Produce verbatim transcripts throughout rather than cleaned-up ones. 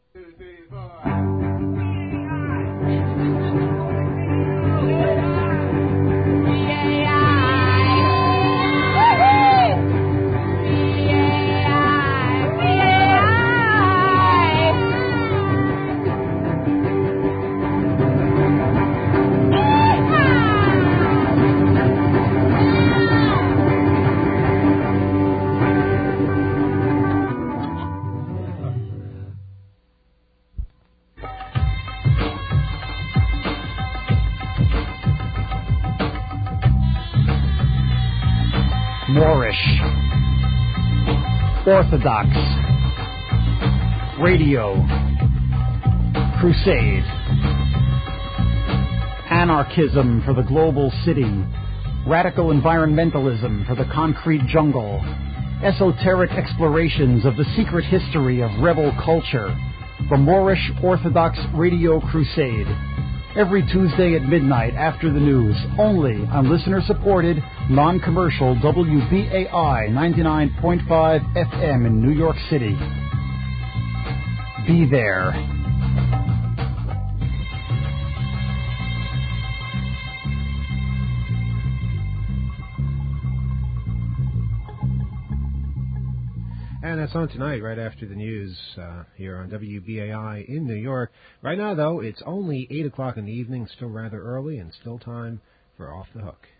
Moorish, Orthodox, Radio, Crusade, Anarchism for the global city, Radical environmentalism for the concrete jungle, Esoteric explorations of the secret history of rebel culture, the Moorish Orthodox Radio Crusade. Every Tuesday at midnight after the news, only on listener-supported, non-commercial W B A I ninety-nine point five F M in New York City. Be there. And that's on tonight, right after the news, uh, here on W B A I in New York. Right now, though, it's only eight o'clock in the evening, still rather early, and still time for Off the Hook.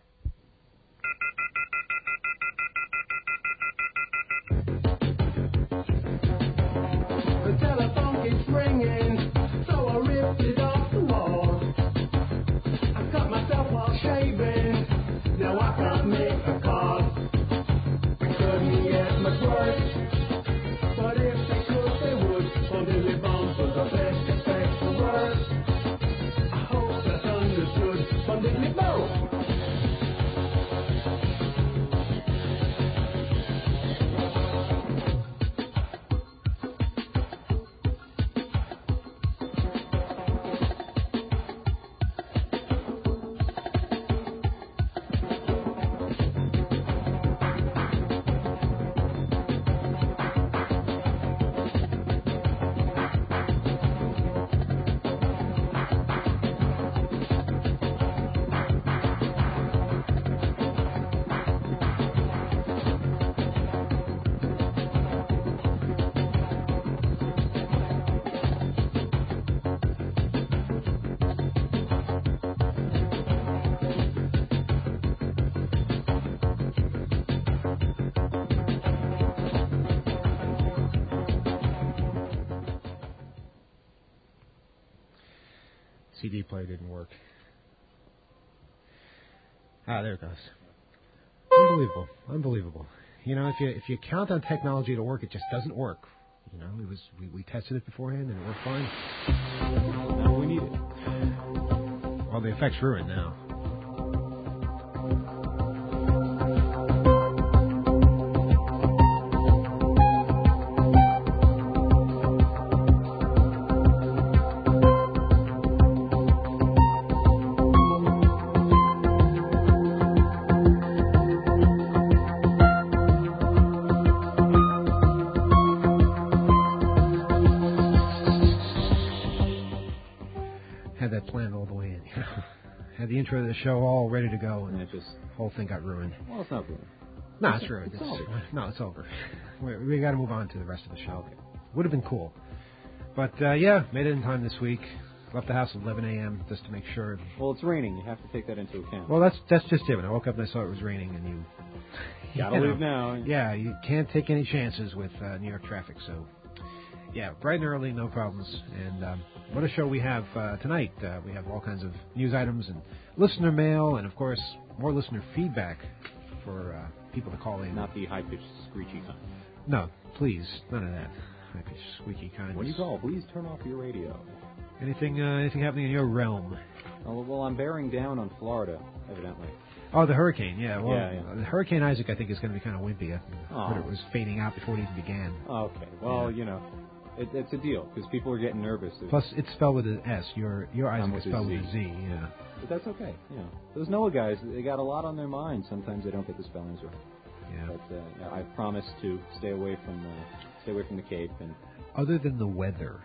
The telephone keeps ringing, so I ripped it off the wall. I cut myself while shaving, now I can't make a call. I couldn't get much worse. But if they could, they would. On Billy Bones was the best, expect the worst. I hope that's understood. On Billy Bones. C D player didn't work. Ah, there it goes. Unbelievable. Unbelievable. You know, if you if you count on technology to work, it just doesn't work. You know, it was we, we tested it beforehand and it worked fine. Now we need it. Well, the effect's ruined now. Intro to the show all ready to go, and, and it just the whole thing got ruined. Well, it's not ruined. No, it's, it's ruined. It's it's, over. No, it's over. We, we got to move on to the rest of the show. Okay. Would have been cool, but uh, yeah, made it in time this week. Left the house at eleven a.m. just to make sure. Well, it's raining. You have to take that into account. Well, that's that's just it. When I woke up and I saw it was raining, and you gotta you know, leave now. Yeah, you can't take any chances with uh, New York traffic. So, yeah, bright and early, no problems. And um, what a show we have uh, tonight. Uh, we have all kinds of news items and listener mail, and of course, more listener feedback for uh, people to call in. Not the high-pitched, screechy kind. No, please, none of that high-pitched, squeaky kind. When you call, please turn off your radio. Anything, uh, anything happening in your realm? Oh, well, I'm bearing down on Florida, evidently. Oh, the hurricane, yeah. Well, yeah, yeah. Uh, Hurricane Isaac, I think, is going to be kind of wimpy. I oh. heard it was fading out before it even began. Okay, well, yeah. you know. It, it's a deal, because people are getting nervous. Plus, it's spelled with an S. Your your Isaac is spelled with a Z, yeah. But that's okay, you know. Those NOAA guys, they got a lot on their mind. Sometimes they don't get the spellings right. Yeah. But uh, I promise to stay away from uh, stay away from the Cape. And other than the weather,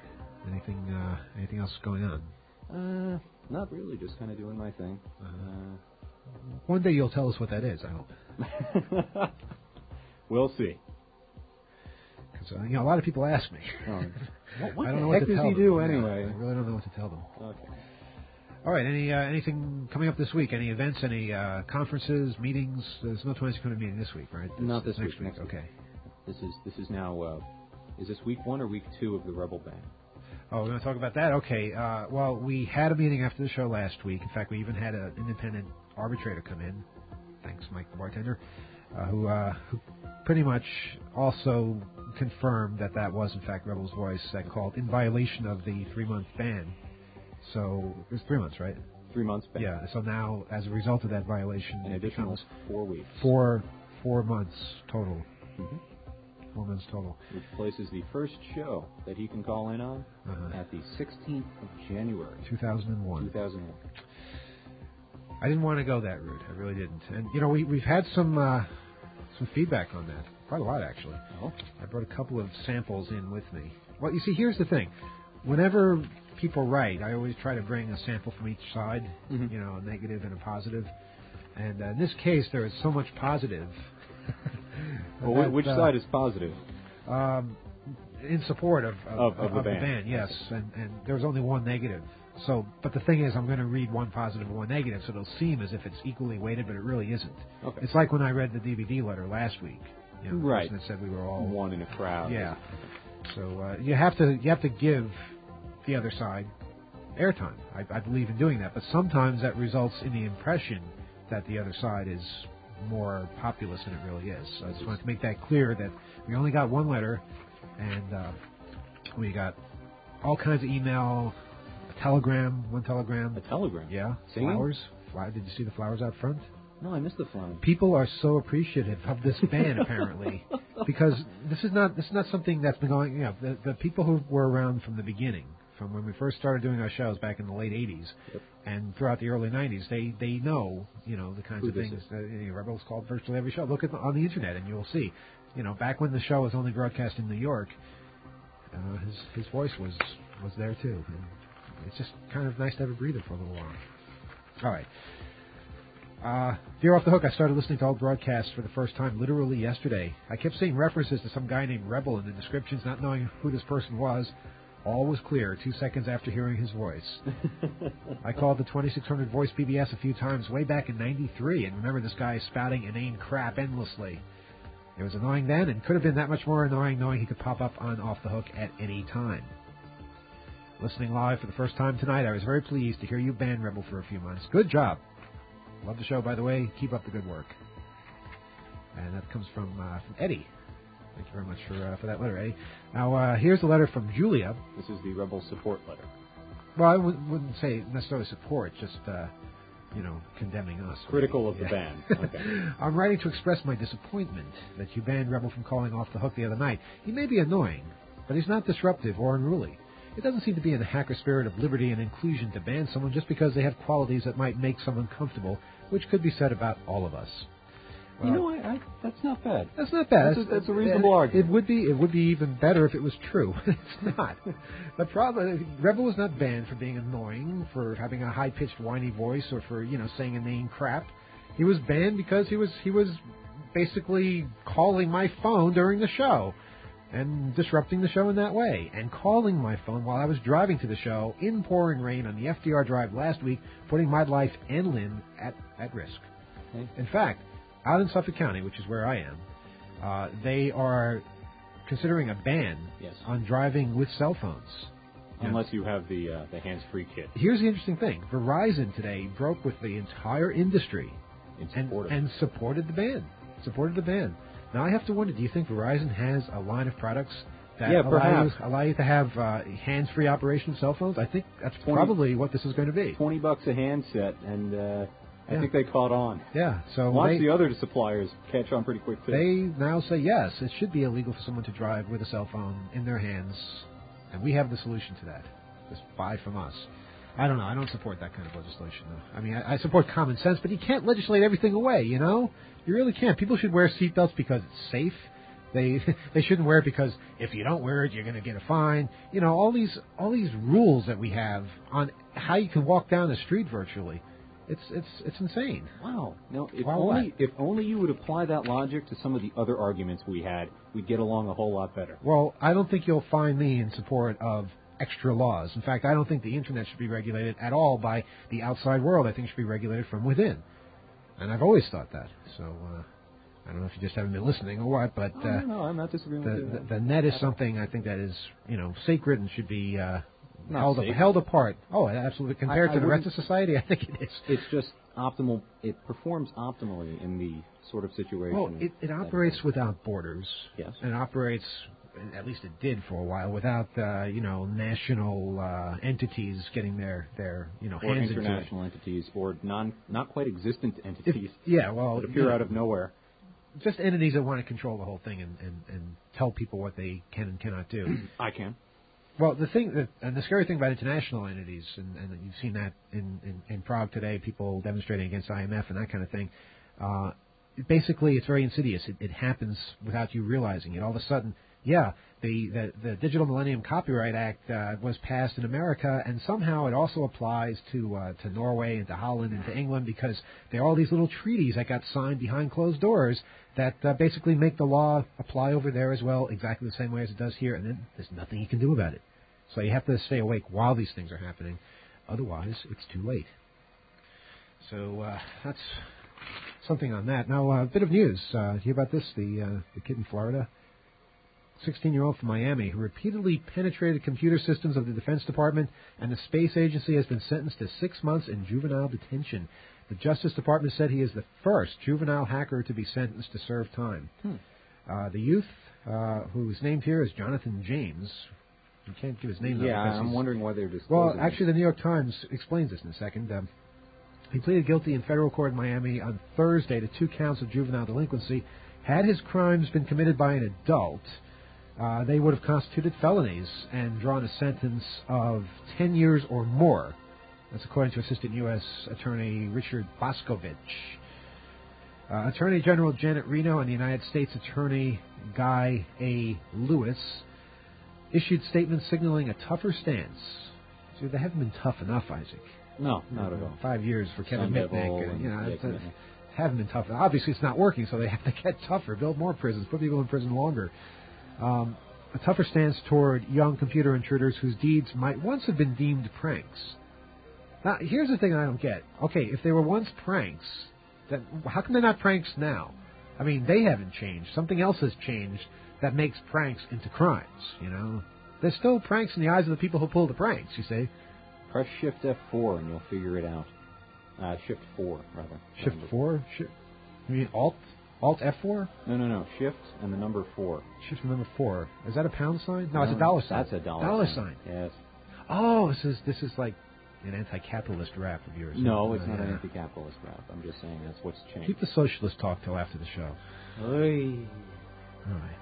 Anything uh, anything else going on? Uh, not really. Just kind of doing my thing. Uh, One day you'll tell us what that is, I hope. We'll see. Because uh, you know, a lot of people ask me. Oh, what what I don't the know heck what to does tell he them. do Yeah, anyway? I really don't know what to tell them. Okay. All right. Any uh, anything coming up this week? Any events? Any uh, conferences? Meetings? There's no twenty-six hundred meeting this week, right? Not this next week, next week. Okay. This is this is now. Uh, is this week one or week two of the Rebel Band? Oh, we're going to talk about that? Okay. Uh, well, we had a meeting after the show last week. In fact, we even had an independent arbitrator come in. Thanks, Mike, the bartender, uh, who, uh, who pretty much also confirmed that that was, in fact, Rebel's Voice that called in violation of the three-month ban. So it was three months, right? Three months ban. Yeah. So now, as a result of that violation, An it additional becomes four weeks. four four months total. Mm-hmm. Four months total. Which places the first show that he can call in on Uh-huh. at the sixteenth of January, two thousand one. two thousand one. I didn't want to go that route. I really didn't. And you know, we we've had some uh, some feedback on that. Quite a lot, actually. Oh. I brought a couple of samples in with me. Well, you see, here's the thing. Whenever people write, I always try to bring a sample from each side. Mhm. You know, a negative and a positive. And uh, in this case, there is so much positive. Well, that, which uh, side is positive? Um, in support of Of- of the band. yes, and, and there was only one negative. So, but the thing is, I'm going to read one positive and one negative, so it'll seem as if it's equally weighted, but it really isn't. Okay. It's like when I read the D V D letter last week. You know, the Right. person that said we were all One in a crowd. Yeah. So uh, you have to you have to give the other side airtime. I, I believe in doing that, but sometimes that results in the impression that the other side is more populous than it really is. So I just wanted to make that clear that we only got one letter, and uh, we got all kinds of email, a telegram, one telegram. A telegram. Yeah, Singing? flowers. Flower, did you see the flowers out front? No, I missed the phone. People are so appreciative of this band, apparently, because this is not this is not something that's been going. You know, the the people who were around from the beginning, from when we first started doing our shows back in the late eighties, Yep. and throughout the early nineties, they they know you know the kinds Who of this things is. that you know, Rebels called virtually every show. Look at the, on the internet, and you'll see. You know, back when the show was only broadcast in New York, uh, his his voice was was there too. And it's just kind of nice to have a breather for a little while. All right. Uh, Veer Off the Hook, I started listening to old broadcasts for the first time literally yesterday. I kept seeing references to some guy named Rebel in the descriptions, not knowing who this person was. All was clear two seconds after hearing his voice. I called the twenty-six hundred voice B B S a few times way back in ninety-three and remember this guy spouting inane crap endlessly. It was annoying then and could have been that much more annoying knowing he could pop up on Off the Hook at any time. Listening live for the first time tonight, I was very pleased to hear you ban Rebel for a few months. Good job. Love the show, by the way. Keep up the good work. And that comes from, uh, from Eddie. Thank you very much for uh, for that letter, Eddie. Now, uh, here's a letter from Julia. This is the Rebel support letter. Well, I w- wouldn't say necessarily support, just, uh, you know, condemning us. Critical of Yeah. the band. Okay. I'm writing to express my disappointment that you banned Rebel from calling Off the Hook the other night. He may be annoying, but he's not disruptive or unruly. It doesn't seem to be in the hacker spirit of liberty and inclusion to ban someone just because they have qualities that might make someone comfortable, which could be said about all of us. You Well, know, I, I, that's not bad. that's not bad. That's a- that's a reasonable argument. It would be. It would be even better if it was true. It's not. The problem. Rebel was not banned for being annoying, for having a high-pitched, whiny voice, or for you know saying inane crap. He was banned because he was he was basically calling my phone during the show and disrupting the show in that way, and calling my phone while I was driving to the show in pouring rain on the F D R drive last week, putting my life and limb at at risk. Okay. In fact, out in Suffolk County, which is where I am, uh, they are considering a ban Yes. on driving with cell phones. You know, Unless you have the uh, the hands-free kit here's the interesting thing. Verizon today broke with the entire industry in and, support of and supported the ban. Supported the ban. Now, I have to wonder, do you think Verizon has a line of products that Yeah, allow, perhaps. you, allow you to have uh, hands-free operation of cell phones? I think that's twenty probably what this is going to be. twenty bucks a handset, and uh, I Yeah. think they caught on. Yeah, so Watch they, the other suppliers catch on pretty quick too. They now say, yes, it should be illegal for someone to drive with a cell phone in their hands, and we have the solution to that. Just buy from us. I don't know. I don't support that kind of legislation, though. I mean, I, I support common sense, but you can't legislate everything away, you know? You really can't. People should wear seatbelts because it's safe. They they shouldn't wear it because if you don't wear it, you're going to get a fine. You know, all these all these rules that we have on how you can walk down the street virtually. It's it's it's insane. Wow. No, if Wow, only what? if only you would apply that logic to some of the other arguments we had, we'd get along a whole lot better. Well, I don't think you'll find me in support of extra laws. In fact, I don't think the Internet should be regulated at all by the outside world. I think it should be regulated from within. And I've always thought that. So uh, I don't know if you just haven't been listening or what, but Oh, uh, no, no, I'm not disagreeing the, with you. the, the net is something I think that is, you know, sacred and should be uh, Not held, sacred. held apart. Oh, absolutely. Compared I- I to the rest of wouldn't- society, I think it is. It's just optimal. It performs optimally in the sort of situation. Well, it, it that operates does. without borders. Yes. And it operates, at least it did for a while, without, uh, you know, national uh, entities getting their, their you know, or hands into it. international entities, or non, not quite existent entities If, yeah, well, that appear you know, out of nowhere. just entities that want to control the whole thing and, and, and tell people what they can and cannot do. I can. Well, the thing that, and the scary thing about international entities, and, and you've seen that in, in, in Prague today, people demonstrating against I M F and that kind of thing. Uh, basically, it's very insidious. It, it happens without you realizing it. All of a sudden, yeah, the the, the Digital Millennium Copyright Act uh, was passed in America, and somehow it also applies to uh, to Norway and to Holland and to England because there are all these little treaties that got signed behind closed doors that uh, basically make the law apply over there as well, exactly the same way as it does here, and then there's nothing you can do about it. So you have to stay awake while these things are happening. Otherwise, it's too late. So uh, that's something on that. Now, uh, a bit of news. Uh, hear about this? The uh, the kid in Florida, sixteen-year-old from Miami, who repeatedly penetrated computer systems of the Defense Department and the Space Agency, has been sentenced to six months in juvenile detention. The Justice Department said he is the first juvenile hacker to be sentenced to serve time. Hmm. Uh, the youth, uh, who is named here as Jonathan James, you can't give his name though. Yeah, because I'm he's- wondering why they're disclosing Well, this. actually, the New York Times explains this in a second. Um, he pleaded guilty in federal court in Miami on Thursday to two counts of juvenile delinquency. Had his crimes been committed by an adult, uh, they would have constituted felonies and drawn a sentence of ten years or more. That's according to Assistant U S Attorney Richard Boscovich. Uh, Attorney General Janet Reno and the United States Attorney Guy A. Lewis issued statements signaling a tougher stance. See, they haven't been tough enough, Isaac. No, not at all. Five years for Kevin Sun Devil Mitnick. and- You know, yeah, it's, uh, Mitnick. haven't been tough. Obviously, it's not working, so they have to get tougher, build more prisons, put people in prison longer. Um, a tougher stance toward young computer intruders whose deeds might once have been deemed pranks. Now, here's the thing I don't get. Okay, if they were once pranks, then how come they're not pranks now? I mean, they haven't changed. Something else has changed that makes pranks into crimes, you know? They're still pranks in the eyes of the people who pull the pranks, you see. Press Shift F four and you'll figure it out. Uh, Shift four, rather. Shift four? Shift, you mean Alt? Alt F four? No, no, no. Shift and the number four. Shift number four. Is that a pound sign? No, it's a dollar sign. That's a dollar, dollar sign. sign. Yes. Oh, this is this is like an anti-capitalist rap of yours. No, Oh, it's not yeah. an anti-capitalist rap. I'm just saying that's what's changed. Keep the socialist talk till after the show. Oy. All right.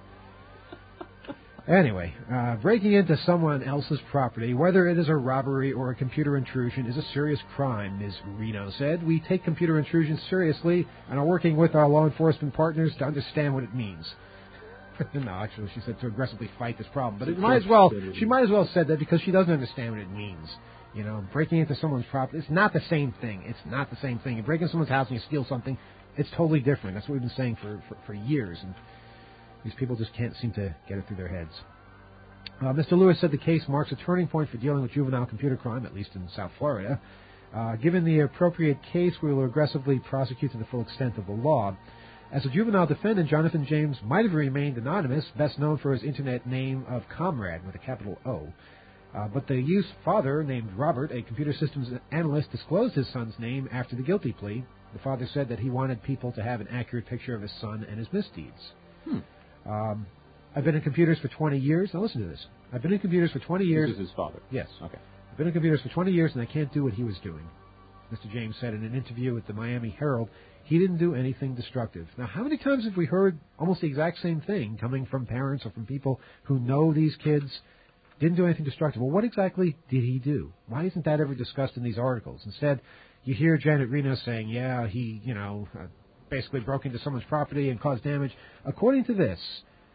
Anyway, uh, breaking into someone else's property, whether it is a robbery or a computer intrusion, is a serious crime, Miz Reno said. We take computer intrusions seriously and are working with our law enforcement partners to understand what it means. No, actually, she said to aggressively fight this problem. But it might as well, she might as well have said that because she doesn't understand what it means. You know, breaking into someone's property, it's not the same thing. It's not the same thing. You break into someone's house and you steal something, it's totally different. That's what we've been saying for, for, for years. And these people just can't seem to get it through their heads. Uh, Mister Lewis said the case marks a turning point for dealing with juvenile computer crime, at least in South Florida. Uh, given the appropriate case, we will aggressively prosecute to the full extent of the law. As a juvenile defendant, Jonathan James might have remained anonymous, best known for his internet name of Comrade with a capital O. Uh, but the youth's father, named Robert, a computer systems analyst, disclosed his son's name after the guilty plea. The father said that he wanted people to have an accurate picture of his son and his misdeeds. Hmm. Um, I've been in computers for twenty years. Now listen to this. I've been in computers for twenty years. This is his father. Yes. Okay. I've been in computers for twenty years, and I can't do what he was doing. Mister James said in an interview with the Miami Herald, he didn't do anything destructive. Now, how many times have we heard almost the exact same thing coming from parents or from people who know these kids? Didn't do anything destructive. Well, what exactly did he do? Why isn't that ever discussed in these articles? Instead, you hear Janet Reno saying, yeah, he, you know, uh, basically broke into someone's property and caused damage. According to this,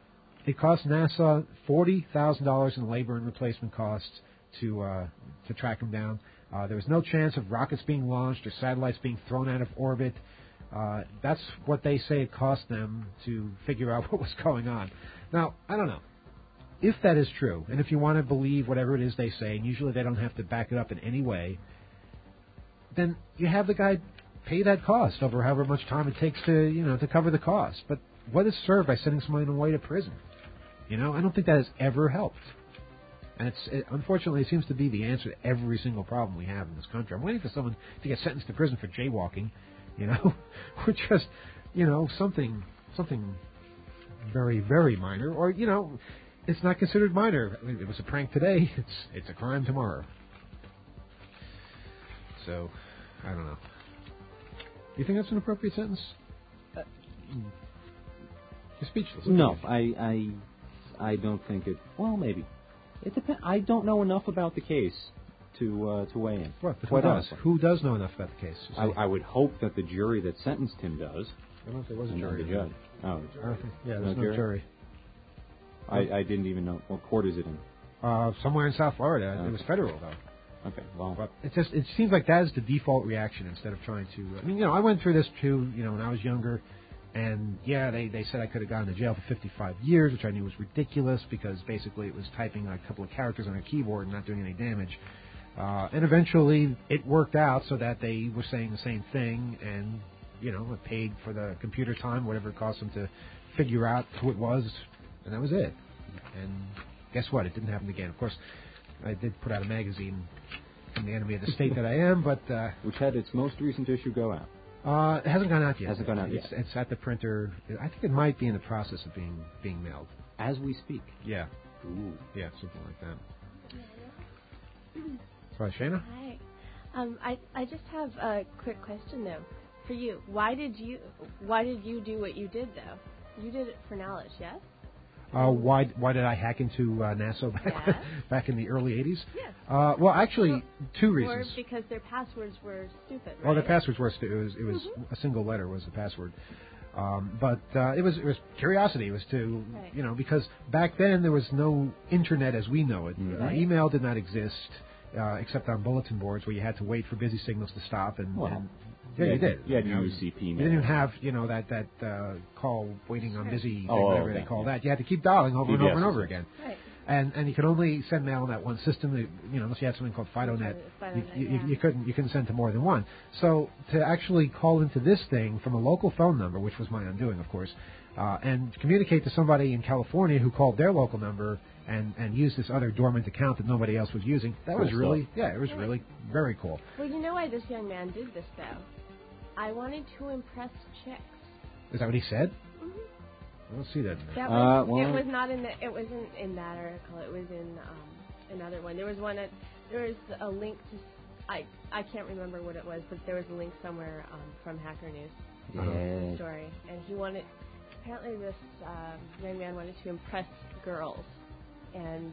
it cost NASA forty thousand dollars in labor and replacement costs to uh, to track him down. Uh, there was no chance of rockets being launched or satellites being thrown out of orbit. Uh, that's what they say it cost them to figure out what was going on. Now, I don't know. If that is true, and if you want to believe whatever it is they say, and usually they don't have to back it up in any way, then you have the guy pay that cost over however much time it takes to, you know, to cover the cost. But what is served by sending somebody away to prison? You know, I don't think that has ever helped. And it's it, unfortunately, it seems to be the answer to every single problem we have in this country. I'm waiting for someone to get sentenced to prison for jaywalking, you know, or just, you know, something something very, very minor, or, you know, it's not considered minor. I mean, it was a prank today. It's it's a crime tomorrow. So, I don't know. Do you think that's an appropriate sentence? Uh, You're speechless. No, I, I, I don't think it. Well, maybe. It depends. I don't know enough about the case to uh, to weigh in. Well, but who Quite does? honestly. Who does know enough about the case? I, I would hope that the jury that sentenced him does. I don't know if there was a And jury. the judge. Oh, I don't think, yeah, there's No no, jury? jury. I, I didn't even know. What court is it in? Uh, somewhere in South Florida. Okay. It was federal, though. Okay, well. But it just it seems like that is the default reaction instead of trying to. I mean, you know, I went through this too. You know, when I was younger, and yeah, they they said I could have gone to jail for fifty-five years, which I knew was ridiculous because basically it was typing like a couple of characters on a keyboard and not doing any damage. Uh, and eventually it worked out so that they were saying the same thing, and you know, it paid for the computer time, whatever it cost them to figure out who it was, and that was it. And guess what? It didn't happen again. Of course, I did put out a magazine from the enemy of the state that I am, but uh, Which had its most recent issue go out. uh, it hasn't gone out yet. Hasn't gone out it's, yet. It's at the printer. I think it might be in the process of being being mailed. As we speak. Yeah, Ooh. yeah, something like that. Sorry, Shana? Hi. Um, I I just have a quick question though for you. Why did you Why did you do what you did though? You did it for knowledge, yes? Uh, why why did I hack into uh, NASA back Yes. back in the early eighties? Yes. Uh, well, actually, Well, two Or reasons. because their passwords were stupid, right? Well, the passwords were stu- it was it was Mhm. a single letter was the password, um, but uh, it was it was curiosity. It was to Right. you know because back then there was no internet as we know it. Mhm. Uh, email did not exist uh, except on bulletin boards where you had to wait for busy signals to stop and. Well, and yeah, you you had- did. you had know, U C P You mail. didn't even have you know that that uh, call waiting on Sure. busy thing, Oh, whatever okay, they call yeah. that. You had to keep dialing over and P B S over and over is it. again. Right. And and you could only send mail on that one system. That, you know, unless you had something called FidoNet, FidoNet, you, you, yeah. you couldn't you couldn't send to more than one. So to actually call into this thing from a local phone number, which was my undoing, of course, uh, and communicate to somebody in California who called their local number and and used this other dormant account that nobody else was using, that Cool was really stuff. yeah, it was really very cool. Well, you know why this young man did this though? I wanted to impress chicks. Is that what he said? Mhm. I don't see that. in there. That Uh, was, well- it was not in the. It wasn't in that article. It was in um, another one. There was one. At, there was a link to. I I can't remember what it was, but there was a link somewhere um, from Hacker News. Yeah. Story, and he wanted. Apparently, this um, young man wanted to impress girls, and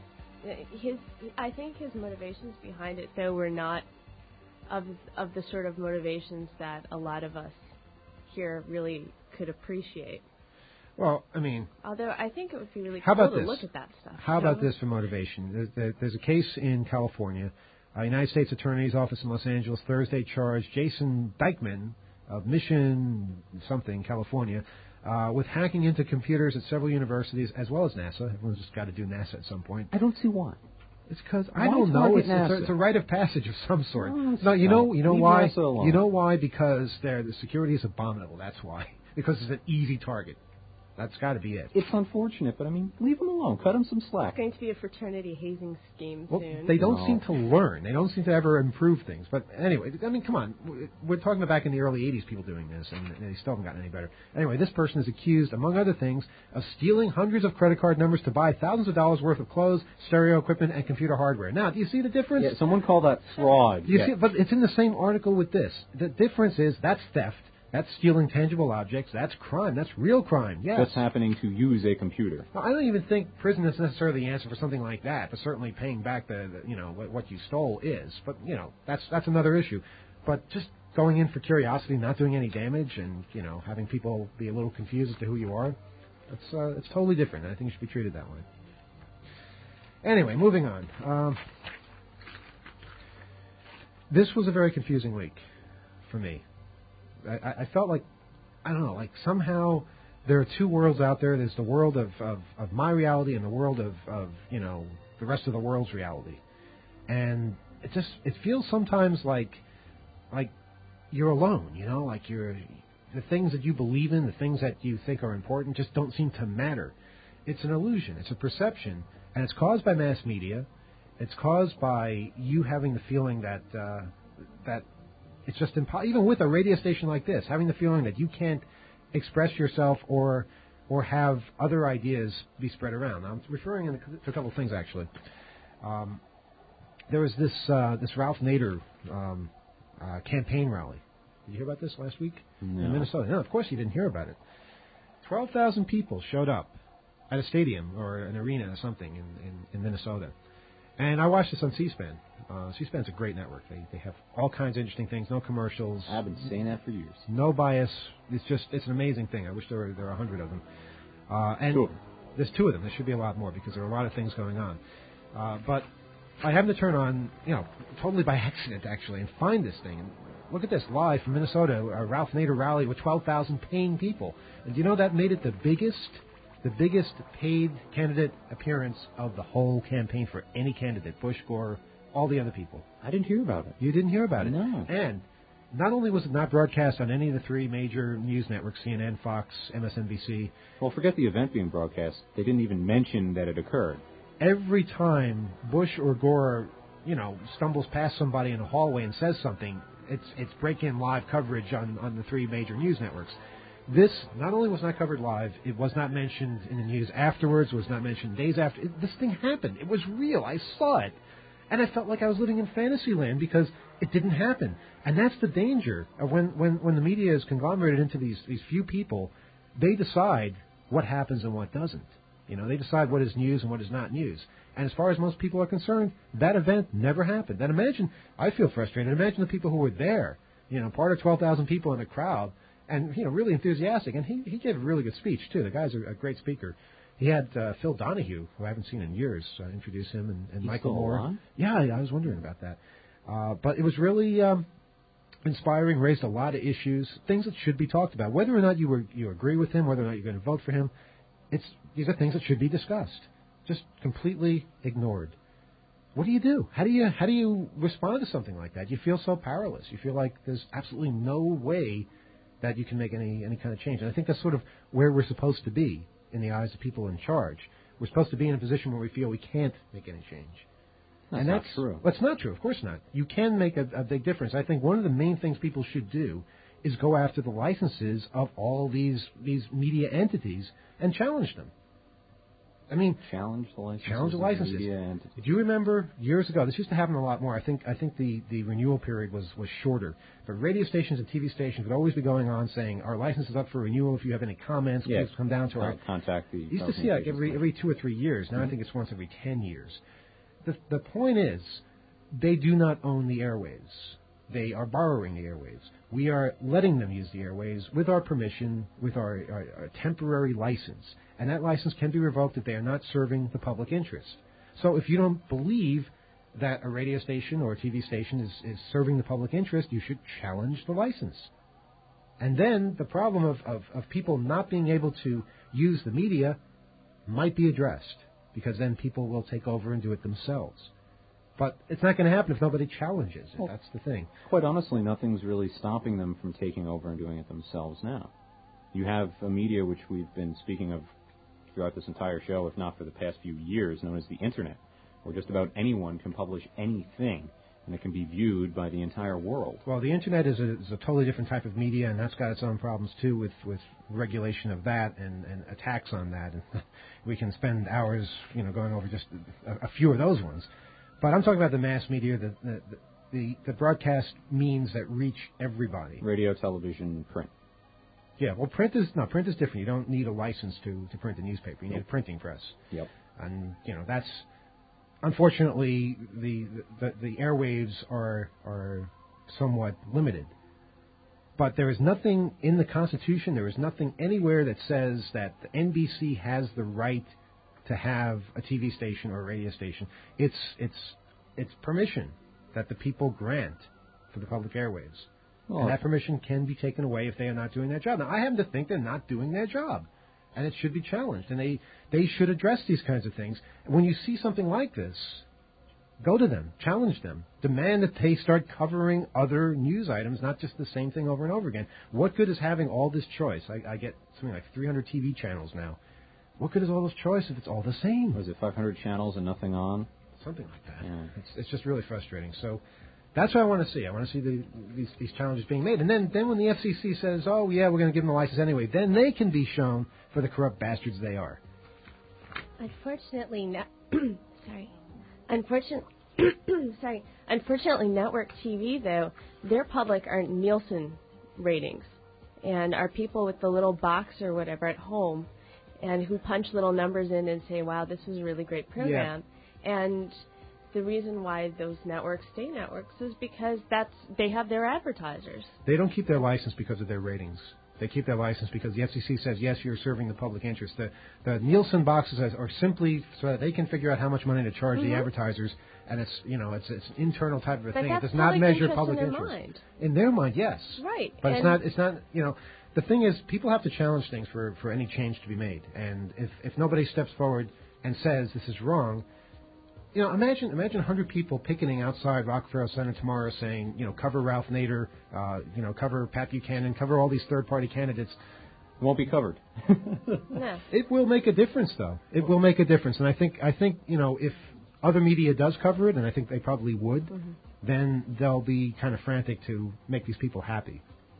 his. I think his motivations behind it, though, were not of of the sort of motivations that a lot of us here really could appreciate. Well, I mean, Although I think it would be really How cool about to this? look at that stuff. how you about know? this for motivation? There's, there- there's a case in California. Uh, United States Attorney's Office in Los Angeles Thursday charged Jason Dykman of Mission something, California, uh, with hacking into computers at several universities as well as NASA. Everyone's just got to do NASA at some point. I don't see why. It's because I Why don't know. target It's, it's, a, NASA? it's a rite of passage of some sort. Oh, No, you know, no. you know Leave why? NASA alone. You know why? Because their the security is abominable. That's why. Because it's an easy target. That's got to be it. It's unfortunate, but I mean, leave them alone. Cut them some slack. It's going to be a fraternity hazing scheme Well, soon. they don't No. seem to learn. They don't seem to ever improve things. But anyway, I mean, come on. We're talking about back in the early eighties, people doing this, and they still haven't gotten any better. Anyway, this person is accused, among other things, of stealing hundreds of credit card numbers to buy thousands of dollars worth of clothes, stereo equipment, and computer hardware. Now, do you see the difference? Yeah, someone call that fraud. Do you Yeah. see? But it's in the same article with this. The difference is that's theft. That's stealing tangible objects. That's crime. That's real crime. Yes. That's happening to use a computer. Well, I don't even think prison is necessarily the answer for something like that, but certainly paying back the, the you know what, what you stole is. But you know that's that's another issue. But just going in for curiosity, not doing any damage, and you know having people be a little confused as to who you are, It's uh, it's totally different. I think it should be treated that way. Anyway, moving on. Um, this was a very confusing week for me. I, I felt like, I don't know, like somehow there are two worlds out there. There's the world of, of, of my reality and the world of, of, you know, the rest of the world's reality. And it just, it feels sometimes like, like you're alone, you know, like you're, the things that you believe in, the things that you think are important just don't seem to matter. It's an illusion. It's a perception. And it's caused by mass media. It's caused by you having the feeling that, uh, that it's just impossible, even with a radio station like this, having the feeling that you can't express yourself or or have other ideas be spread around. Now, I'm referring to a couple of things, actually. Um, there was this uh, this Ralph Nader um, uh, campaign rally. Did you hear about this last week no. in Minnesota? No, of course you didn't hear about it. twelve thousand people showed up at a stadium or an arena or something in, in, in Minnesota. And I watched this on C-SPAN. Uh, C-SPAN's a great network. They they have all kinds of interesting things, no commercials. I've been saying that for years. No bias. It's just, it's an amazing thing. I wish there were there were a hundred of them. Uh, and Two of them. There's two of them. There should be a lot more because there are a lot of things going on. Uh, but I happened to turn on, you know, totally by accident actually, and find this thing. And look at this, live from Minnesota, a Ralph Nader rally with twelve thousand paying people. And do you know that made it the biggest, the biggest paid candidate appearance of the whole campaign for any candidate, Bush, Gore, all the other people. I didn't hear about it. You didn't hear about it? No. And not only was it not broadcast on any of the three major news networks, C N N, Fox, M S N B C. Well, forget the event being broadcast. They didn't even mention that it occurred. Every time Bush or Gore, you know, stumbles past somebody in a hallway and says something, it's it's break-in live coverage on, on the three major news networks. This not only was not covered live, it was not mentioned in the news afterwards, was not mentioned days after. It, this thing happened. It was real. I saw it. And I felt like I was living in fantasy land because it didn't happen. And that's the danger of when, when, when the media is conglomerated into these, these few people, they decide what happens and what doesn't. You know, they decide what is news and what is not news. And as far as most people are concerned, that event never happened. And imagine, I feel frustrated, imagine the people who were there, you know, part of twelve thousand people in a crowd, and, you know, really enthusiastic. And he, he gave a really good speech, too. The guy's a, a great speaker. He had uh, Phil Donahue, who I haven't seen in years, uh, introduce him, and, and He's Michael still Moore. on? Yeah, I, I was wondering about that. Uh, but it was really um, inspiring, raised a lot of issues, things that should be talked about. Whether or not you were, you agree with him, whether or not you're going to vote for him, it's these are things that should be discussed. Just completely ignored. What do you do? How do you how do you respond to something like that? You feel so powerless. You feel like there's absolutely no way that you can make any any kind of change. And I think that's sort of where we're supposed to be in the eyes of people in charge. We're supposed to be in a position where we feel we can't make any change. That's and not that's true. That's not true. Of course not. You can make a, a big difference. I think one of the main things people should do is go after the licenses of all these these media entities and challenge them. I mean, challenge the licenses. Challenge the of licenses. Media entities. Do you remember years ago? This used to happen a lot more. I think I think the, the renewal period was, was shorter. But radio stations and T V stations would always be going on saying, "Our license is up for renewal. If you have any comments, Yeah. please come down to Uh, our." contact the. You used to see like every every two or three years. Now Mm-hmm. I think it's once every ten years. The the point is, they do not own the airwaves. They are borrowing the airwaves. We are letting them use the airwaves with our permission, with our, our, our temporary license. And that license can be revoked if they are not serving the public interest. So if you don't believe that a radio station or a T V station is, is serving the public interest, you should challenge the license. And then the problem of, of, of people not being able to use the media might be addressed, because then people will take over and do it themselves. But it's not going to happen if nobody challenges it. Well, That's the thing. Quite honestly, nothing's really stopping them from taking over and doing it themselves now. You have a media which we've been speaking of throughout this entire show, if not for the past few years, known as the Internet, where just about anyone can publish anything, and it can be viewed by the entire world. Well, the Internet is a, is a totally different type of media, and that's got its own problems, too, with, with regulation of that and, and attacks on that. And we can spend hours, you know, going over just a, a few of those ones. But I'm talking about the mass media, the, the, the, the broadcast means that reach everybody. Radio, television, print. Yeah, well, print is no print is different. You don't need a license to, to print a newspaper. You need Nope. a printing press. Yep. And you know that's unfortunately the the, the airwaves are are somewhat limited. But there is nothing in the Constitution, there is nothing anywhere that says that the N B C has the right to have a T V station or a radio station. It's it's it's permission that the people grant for the public airwaves. Well, and that permission can be taken away if they are not doing their job. Now, I happen to think they're not doing their job, and it should be challenged, and they, they should address these kinds of things. When you see something like this, go to them, challenge them, demand that they start covering other news items, not just the same thing over and over again. What good is having all this choice? I, I get something like three hundred T V channels now. What good is all this choice if it's all the same? Was it five hundred channels and nothing on? Something like that. Yeah. It's, it's just really frustrating. So that's what I want to see. I want to see the, these, these challenges being made. And then, then when the F C C says, oh, yeah, we're going to give them a license anyway, then they can be shown for the corrupt bastards they are. Unfortunately, no- sorry. Unfortunately, sorry. Unfortunately, network T V, though, their public are Nielsen ratings. And are people with the little box or whatever at home and who punch little numbers in and say, wow, this was a really great program. Yeah. And the reason why those networks stay networks is because that's they have their advertisers. They don't keep their license because of their ratings. They keep their license because the F C C says, yes, you're serving the public interest. The, the Nielsen boxes are simply so that they can figure out how much money to charge mm-hmm. the advertisers, and it's you know it's it's an internal type of a but thing. It does not measure public in interest. Mind. In their mind, yes. Right. But and it's not. It's not. You know, the thing is, people have to challenge things for, for any change to be made. And if if nobody steps forward and says this is wrong, you know, imagine imagine one hundred people picketing outside Rockefeller Center tomorrow saying, you know, cover Ralph Nader, uh, you know, cover Pat Buchanan, cover all these third-party candidates. Won't be covered. No. It will make a difference, though. It will make a difference, and I think I think you know if other media does cover it, and I think they probably would, mm-hmm. then they'll be kind of frantic to make these people happy.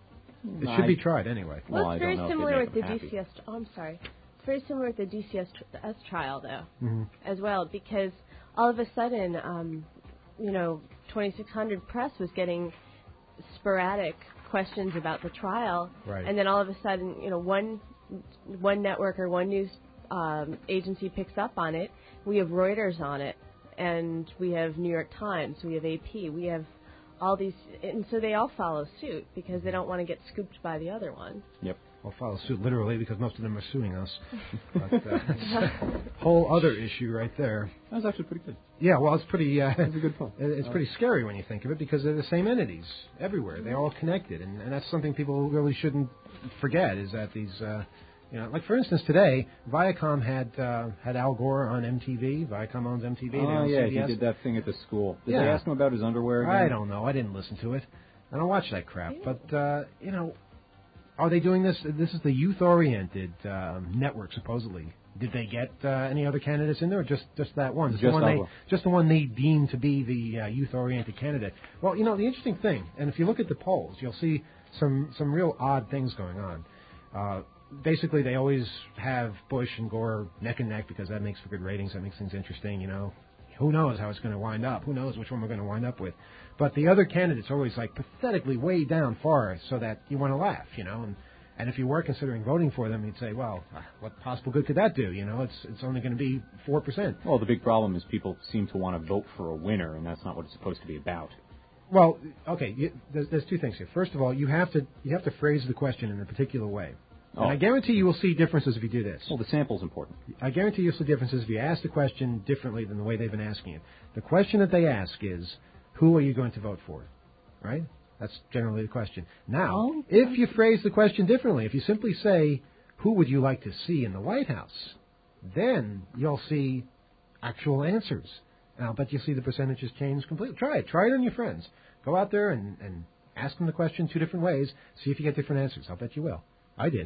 It I, should be tried anyway. Well, well it's I very don't know similar with the happy. D C S. Oh, I'm sorry. It's very similar with the D C S trial, though, mm-hmm. as well, because all of a sudden, um, you know, twenty-six hundred Press was getting sporadic questions about the trial, right. and then all of a sudden, you know, one one network or one news um, agency picks up on it. We have Reuters on it, and we have New York Times, we have A P, we have all these, and so they all follow suit because they don't want to get scooped by the other one. Yep. Well, follow suit literally because most of them are suing us. But uh, it's a whole other issue right there. That was actually pretty good. Yeah, well, it's pretty. Uh, That's a good point. It's pretty scary when you think of it because they're the same entities everywhere. They're all connected, and, and that's something people really shouldn't forget. Is that these, uh, you know, like for instance, today Viacom had uh, had Al Gore on M T V. Viacom owns M T V. Oh yeah, C B S. he did that thing at the school. Did yeah. they ask him about his underwear again? I don't know. I didn't listen to it. I don't watch that crap. But uh, you know. Are they doing this? This is the youth-oriented um, network, supposedly. Did they get uh, any other candidates in there, or just, just that one? Just, just the one Al they, Gore. just the one they deem to be the uh, youth-oriented candidate. Well, you know, the interesting thing, and if you look at the polls, you'll see some, some real odd things going on. Uh, basically, they always have Bush and Gore neck and neck because that makes for good ratings. That makes things interesting, you know. Who knows how it's going to wind up? Who knows which one we're going to wind up with? But the other candidates are always, like, pathetically way down far so that you want to laugh, you know. And, and if you were considering voting for them, you'd say, well, what possible good could that do? You know, it's it's only going to be four percent. Well, the big problem is people seem to want to vote for a winner, and that's not what it's supposed to be about. Well, okay, you, there's, there's two things here. First of all, you have to you have to phrase the question in a particular way. Oh. And I guarantee you will see differences if you do this. Well, the sample's important. I guarantee you'll see differences if you ask the question differently than the way they've been asking it. The question that they ask is, who are you going to vote for? Right? That's generally the question. Now, Oh. if you phrase the question differently, if you simply say, who would you like to see in the White House? Then you'll see actual answers. And I'll bet you'll see the percentages change completely. Try it. Try it on your friends. Go out there and, and ask them the question two different ways. See if you get different answers. I'll bet you will. I did.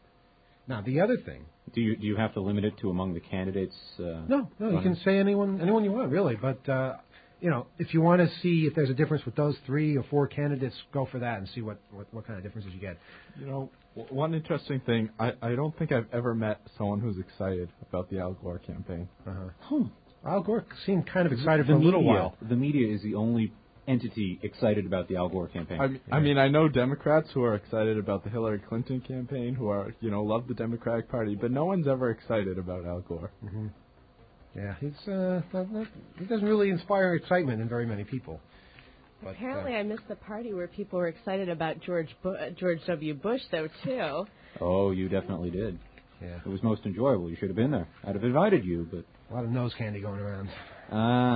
Now, the other thing. Do you do you have to limit it to among the candidates? Uh, No, no, you can say anyone anyone you want, really. But, uh, you know, if you want to see if there's a difference with those three or four candidates, go for that and see what, what, what kind of differences you get. You know, w- one interesting thing, I, I don't think I've ever met someone who's excited about the Al Gore campaign. Uh-huh. Huh. Al Gore seemed kind of excited the for a little media, while. The media is the only entity excited about the Al Gore campaign. I mean, I mean, I know Democrats who are excited about the Hillary Clinton campaign, who are, you know, love the Democratic Party, but no one's ever excited about Al Gore. Mm-hmm. Yeah, he's uh, not, not, he doesn't really inspire excitement in very many people. But, Apparently, uh, I missed the party where people were excited about George Bu- George W. Bush, though, too. Oh, you definitely did. yeah, It was most enjoyable. You should have been there. I'd have invited you, but a lot of nose candy going around. ah,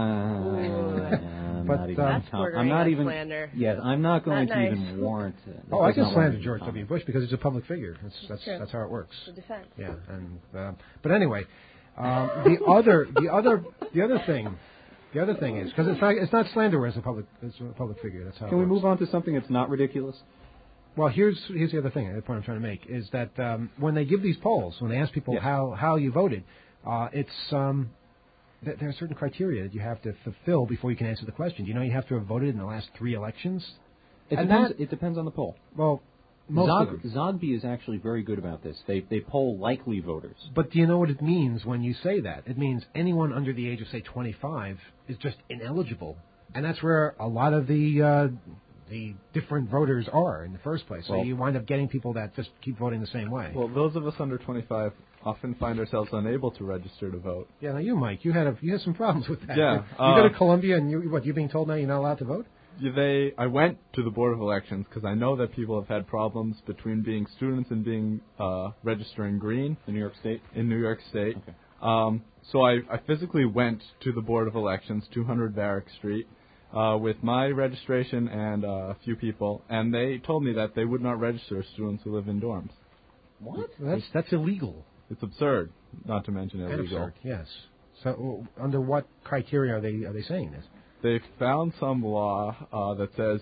I'm But, not even. um, That's com- bordering I'm not on even. slander. Yes, I'm not going Not to nice. even warrant. Uh, Oh, I this can does not slander warrant George comment. W. Bush because he's a public figure. That's that's True. that's how it works. The defense. Yeah, and uh, but anyway, um, the other the other the other thing. The other thing is because it's not it's not slander as a public as a public figure. That's how. Can it we works. move on to something that's not ridiculous? Well, here's here's the other thing. The point I'm trying to make is that um, when they give these polls, when they ask people Yes. how how you voted, uh, it's um, th- there are certain criteria that you have to fulfill before you can answer the question. Do you know you have to have voted in the last three elections? It And depends. that- It depends on the poll. Well, most of Zog, them. Zogby is actually very good about this. They they poll likely voters. But do you know what it means when you say that? It means anyone under the age of, say, twenty-five is just ineligible. And that's where a lot of the uh, the different voters are in the first place. So Well- you wind up getting people that just keep voting the same way. Well, those of us under twenty-five often find ourselves unable to register to vote. yeah, now you, Mike, you had a, you had some problems with that. Yeah, You uh, go to Columbia and you what? You being told now you're not allowed to vote? Yeah, They, I went to the Board of Elections because I know that people have had problems between being students and being uh, registering green In New York State. in New York State. Okay. Um, so I, I physically went to the Board of Elections, two hundred Varick Street, uh, with my registration and uh, a few people, and they told me that they would not register students who live in dorms. What? That's that's illegal. It's absurd, not to mention And illegal. absurd, yes. So uh, under what criteria are they are they saying this? They found some law uh, that says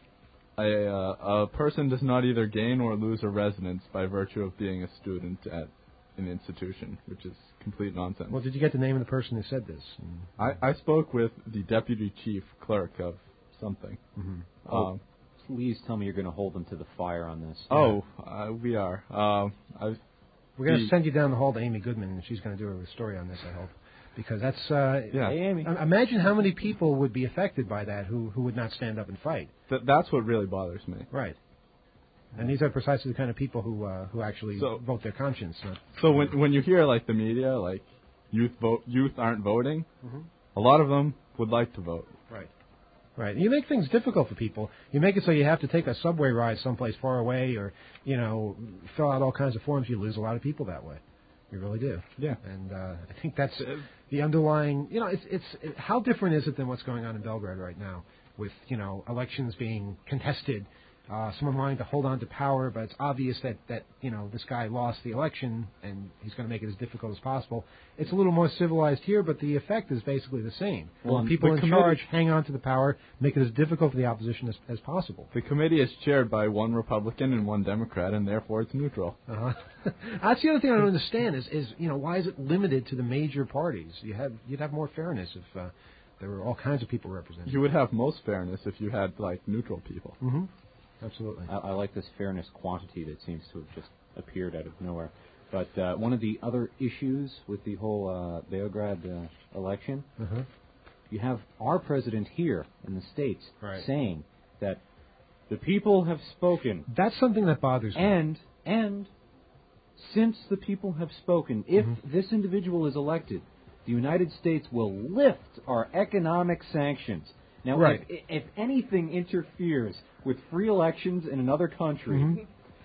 a, uh, a person does not either gain or lose a residence by virtue of being a student at an institution, which is complete nonsense. Well, did you get the name of the person who said this? I, I spoke with the deputy chief clerk of something. Mm-hmm. Oh, Um, please tell me you're going to hold them to the fire on this. oh, uh, we are. Um, I've, We're going to the- send you down the hall to Amy Goodman, and she's going to do a story on this, I hope. Because that's, uh, yeah, Hey, Amy. I- imagine how many people would be affected by that who, who would not stand up and fight. th- that's what really bothers me. Right. And these are precisely the kind of people who uh, who actually So- vote their conscience. Not, So when when you hear like the media, like youth vote, youth aren't voting, Mhm. a lot of them would like to vote. Right. Right. And you make things difficult for people. You make it so you have to take a subway ride someplace far away or, you know, fill out all kinds of forms. You lose a lot of people that way. You really do. Yeah. And uh, I think that's the underlying, you know, it's, it's it, how different is it than what's going on in Belgrade right now with, you know, elections being contested, uh, someone wanting to hold on to power, but it's obvious that, that, you know, this guy lost the election and he's going to make it as difficult as possible. It's a little more civilized here, but the effect is basically the same. Well, people the in committee- charge hang on to the power, make it as difficult for the opposition as, as possible. The committee is chaired by one Republican and one Democrat, and therefore it's neutral. Uh-huh. That's the other thing I don't understand is, is, you know, why is it limited to the major parties? You have, you'd have more fairness if uh, there were all kinds of people represented. You would have most fairness if you had like neutral people. Mm-hmm. Absolutely. I, I like this fairness quantity that seems to have just appeared out of nowhere. But uh, one of the other issues with the whole uh, Beograd uh, election, Uh-huh. you have our president here in the States Right. saying that the people have spoken, That's something that bothers me. and and since the people have spoken, if Mm-hmm. this individual is elected, the United States will lift our economic sanctions. Now, Right. if, if anything interferes with free elections in another country Mm-hmm.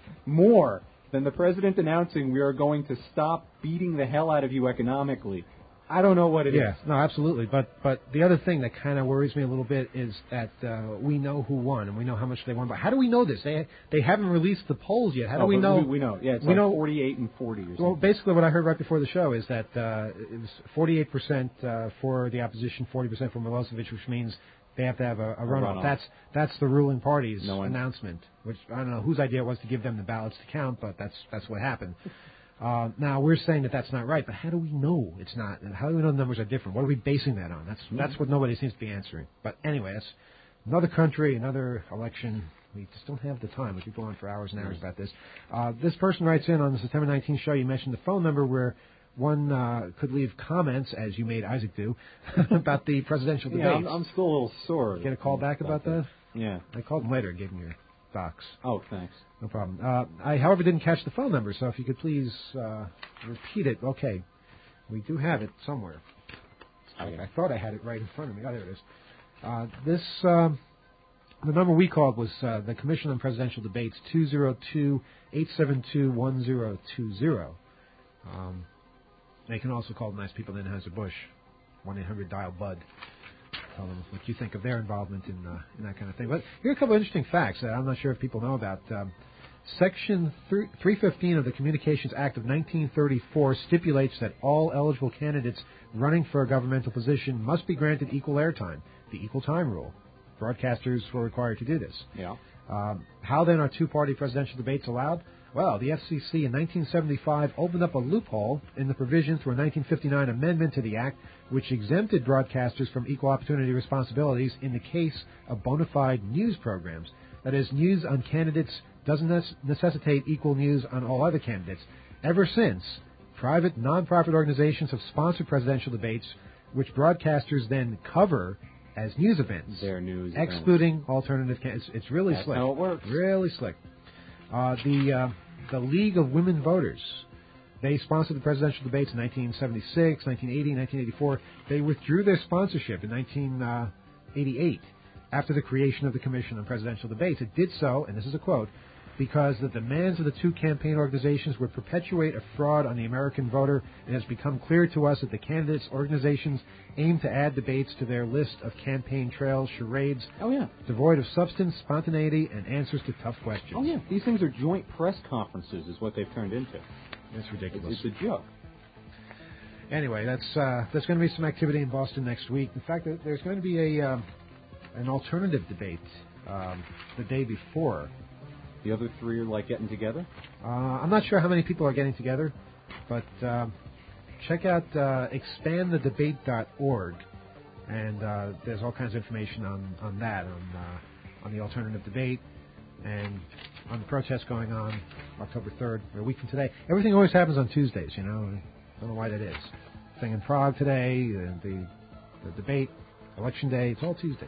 more than the president announcing we are going to stop beating the hell out of you economically, I don't know what it is. Yeah, no, absolutely. But but the other thing that kind of worries me a little bit is that uh, we know who won and we know how much they won. But how do we know this? They they haven't released the polls yet. How do Oh, we but know? We, we know. Yeah, it's we like know- forty-eight and forty or something. Well, basically, what I heard right before the show is that uh, it was forty-eight percent uh, for the opposition, forty percent for Milosevic, which means they have to have a, a runoff. runoff. That's that's the ruling party's No one- announcement. Which I don't know whose idea it was to give them the ballots to count, but that's that's what happened. Uh, now we're saying that that's not right, but how do we know it's not? How do we know the numbers are different? What are we basing that on? That's that's what nobody seems to be answering. But anyway, that's another country, another election. We just don't have the time. We could go on for hours and hours about this. Uh, this person writes in on the September nineteenth show. You mentioned the phone number where one uh, could leave comments, as you made Isaac do, about the presidential yeah, debates. I'm, I'm still a little sore. Get a call back about that? Yeah. I called him later and gave him your docs. Oh, thanks. No problem. Uh, I, however, didn't catch the phone number, so if you could please uh, repeat it. Okay. We do have it somewhere. Okay. I thought I had it right in front of me. Oh, there it is. Uh, this um, the number we called was uh, the Commission on Presidential Debates, two oh two, eight seven two, one oh two oh. Um, they can also call the nice people in Anheuser-Busch, one eight hundred dial bud. Tell them what you think of their involvement in, uh, in that kind of thing. But here are a couple of interesting facts that I'm not sure if people know about. Um, Section three fifteen of the Communications Act of nineteen thirty-four stipulates that all eligible candidates running for a governmental position must be granted equal airtime, the equal time rule. Broadcasters were required to do this. Yeah. Um, how then are two-party presidential debates allowed? Well, the F C C in nineteen seventy-five opened up a loophole in the provision through a nineteen fifty-nine amendment to the Act, which exempted broadcasters from equal opportunity responsibilities in the case of bona fide news programs. That is, news on candidates doesn't necessitate equal news on all other candidates. Ever since, private, non-profit organizations have sponsored presidential debates, which broadcasters then cover as news events. Their news excluding events. alternative candidates. It's, it's really That's slick. how it works. Really slick. Uh, the uh, the League of Women Voters, they sponsored the presidential debates in nineteen seventy-six, nineteen eighty, nineteen eighty-four. They withdrew their sponsorship in nineteen eighty-eight after the creation of the Commission on Presidential Debates. It did so, and this is a quote, because the demands of the two campaign organizations would perpetuate a fraud on the American voter. It has become clear to us that the candidates' organizations aim to add debates to their list of campaign trails, charades, oh, yeah. devoid of substance, spontaneity, and answers to tough questions. Oh, yeah. These things are joint press conferences is what they've turned into. It's ridiculous. It's, it's a joke. Anyway, that's uh, there's going to be some activity in Boston next week. In fact, there's going to be a um, an alternative debate um, the day before. The other three are like getting together? Uh, I'm not sure how many people are getting together, but uh, check out uh, expand the debate dot org, and uh, there's all kinds of information on, on that, on uh, on the alternative debate, and on the protests going on October third, a week from today. Everything always happens on Tuesdays, you know. I don't know why that is. Thing in Prague today, the, the, the debate, Election Day, it's all Tuesdays.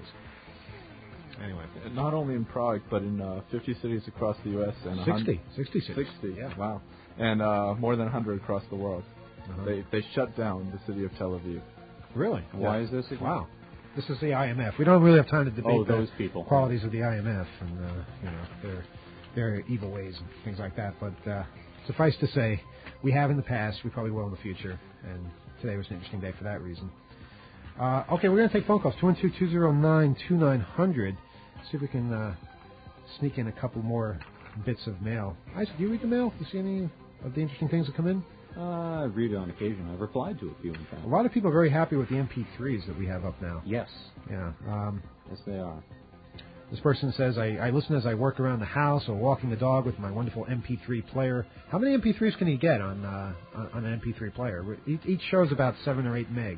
Anyway. Not only in Prague, but in uh, fifty cities across the U S and sixty, sixty cities. sixty, yeah. Wow. And uh, more than one hundred across the world. Uh-huh. They they shut down the city of Tel Aviv. Really? Why yeah. is this again? Wow. This is the I M F. We don't really have time to debate oh, those the people. qualities of the I M F and uh, you know their their evil ways and things like that. But uh, suffice to say, we have in the past, we probably will in the future, and today was an interesting day for that reason. Uh, okay, we're going to take phone calls, two one two, two zero nine, two nine zero zero. See if we can uh, sneak in a couple more bits of mail. Isaac, do you read the mail? Do you see any of the interesting things that come in? Uh, I read it on occasion. I've replied to a few, in fact. A lot of people are very happy with the M P threes that we have up now. Yes. Yeah. Um, yes, they are. This person says, I, I listen as I work around the house or walking the dog with my wonderful M P three player. How many M P threes can you get on, uh, on, on an M P three player? Each, each show is about seven or eight megs.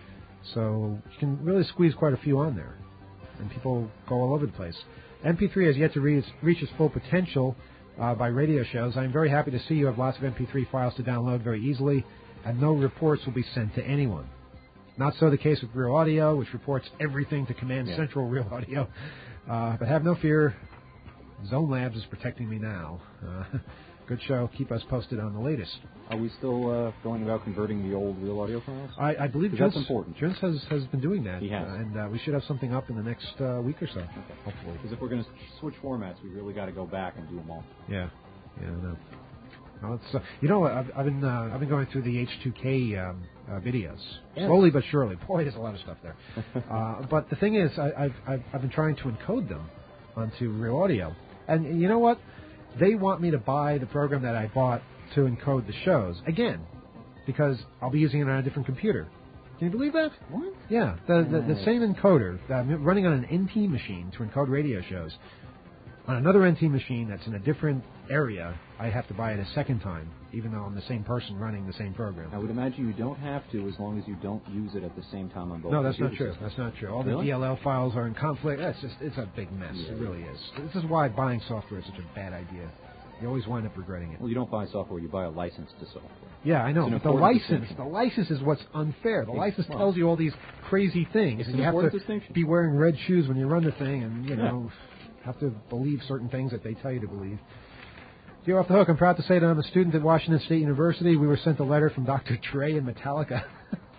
So you can really squeeze quite a few on there. And people go all over the place. M P three has yet to reach, reach its full potential uh, by radio shows. I'm very happy to see you have lots of M P three files to download very easily, and no reports will be sent to anyone. Not so the case with Real Audio, which reports everything to Command yeah. Central Real Audio. Uh, but have no fear, Zone Labs is protecting me now. Uh, good show. Keep us posted on the latest. Are we still uh, going about converting the old Real Audio files? I, I believe that's Jules, important. Jules has, has been doing that. He has. Uh, and uh, we should have something up in the next uh, week or so, Okay. hopefully. Because if we're going to switch formats, we really got to go back and do them all. Yeah. Yeah, I know. Well, it's, uh, you know, I've, I've been uh, I've been going through the H two K um, uh, videos yes. slowly but surely. Boy, there's a lot of stuff there. uh, but the thing is, I, I've, I've I've been trying to encode them onto Real Audio, and you know what? They want me to buy the program that I bought to encode the shows again, because I'll be using it on a different computer. Can you believe that? What? Yeah, the the, the same encoder uh, running on an N T machine to encode radio shows. On another N T machine that's in a different area, I have to buy it a second time, even though I'm the same person running the same program. I would imagine you don't have to as long as you don't use it at the same time on both. No, that's not computer true. systems. That's not true. All Really? the D L L files are in conflict. That's just, it's a big mess. Yeah. It really is. This is why buying software is such a bad idea. You always wind up regretting it. Well, you don't buy software, you buy a license to software. Yeah, I know. It's an But the important license, distinction. the license is what's unfair. The It's- license well, tells you all these crazy things, it's and an you have important to distinction. be wearing red shoes when you run the thing, and you know, have to believe certain things that they tell you to believe. You're off the hook. I'm proud to say that I'm a student at Washington State University. We were sent a letter from Doctor Dre and Metallica.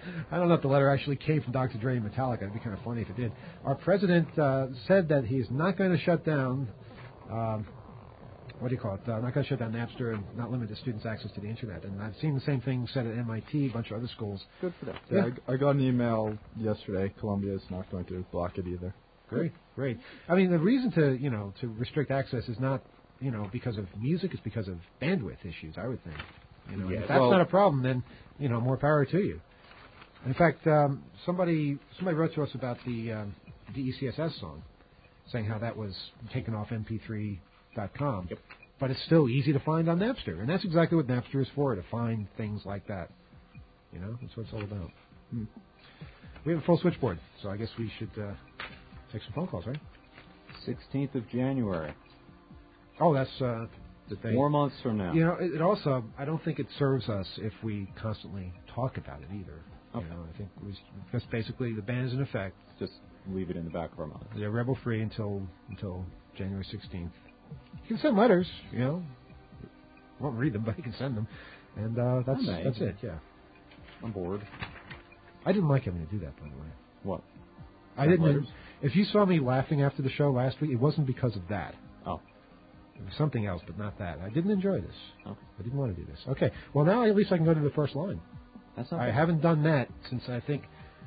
I don't know if the letter actually came from Doctor Dre and Metallica. It'd be kind of funny if it did. Our president uh, said that he's not going to shut down, um, what do you call it, uh, not going to shut down Napster and not limit the students' access to the Internet. And I've seen the same thing said at M I T, a bunch of other schools. Good for them. Yeah, I, I got an email yesterday. Columbia is not going to block it either. Great, great. I mean, the reason to, you know, to restrict access is not, you know, because of music. It's because of bandwidth issues, I would think. You know, Yeah, if that's well- not a problem, then, you know, more power to you. In fact, um, somebody somebody wrote to us about the um, D E C S S song, saying how that was taken off M P three dot com. Yep. But it's still easy to find on Napster, and that's exactly what Napster is for, to find things like that. You know, that's what it's all about. Hmm. We have a full switchboard, so I guess we should uh, take some phone calls, right? sixteenth of January. Oh, that's uh, the thing. Four months from now. You know, it, it also, I don't think it serves us if we constantly talk about it either. Okay. You know, I think we, because basically the ban is in effect. Just leave it in the back of our minds. They're rebel free until until January sixteenth. You can send letters, you know. Won't read them, but you can send them, and uh, that's may. that's it. Yeah. I'm bored. I didn't like having to do that, by the way. What? I Send didn't. letters? If you saw me laughing after the show last week, it wasn't because of that. Oh. It was something else, but not that. I didn't enjoy this. Okay. I didn't want to do this. Okay. Well, now at least I can go to the first line. That's not I bad. haven't done that since, I think,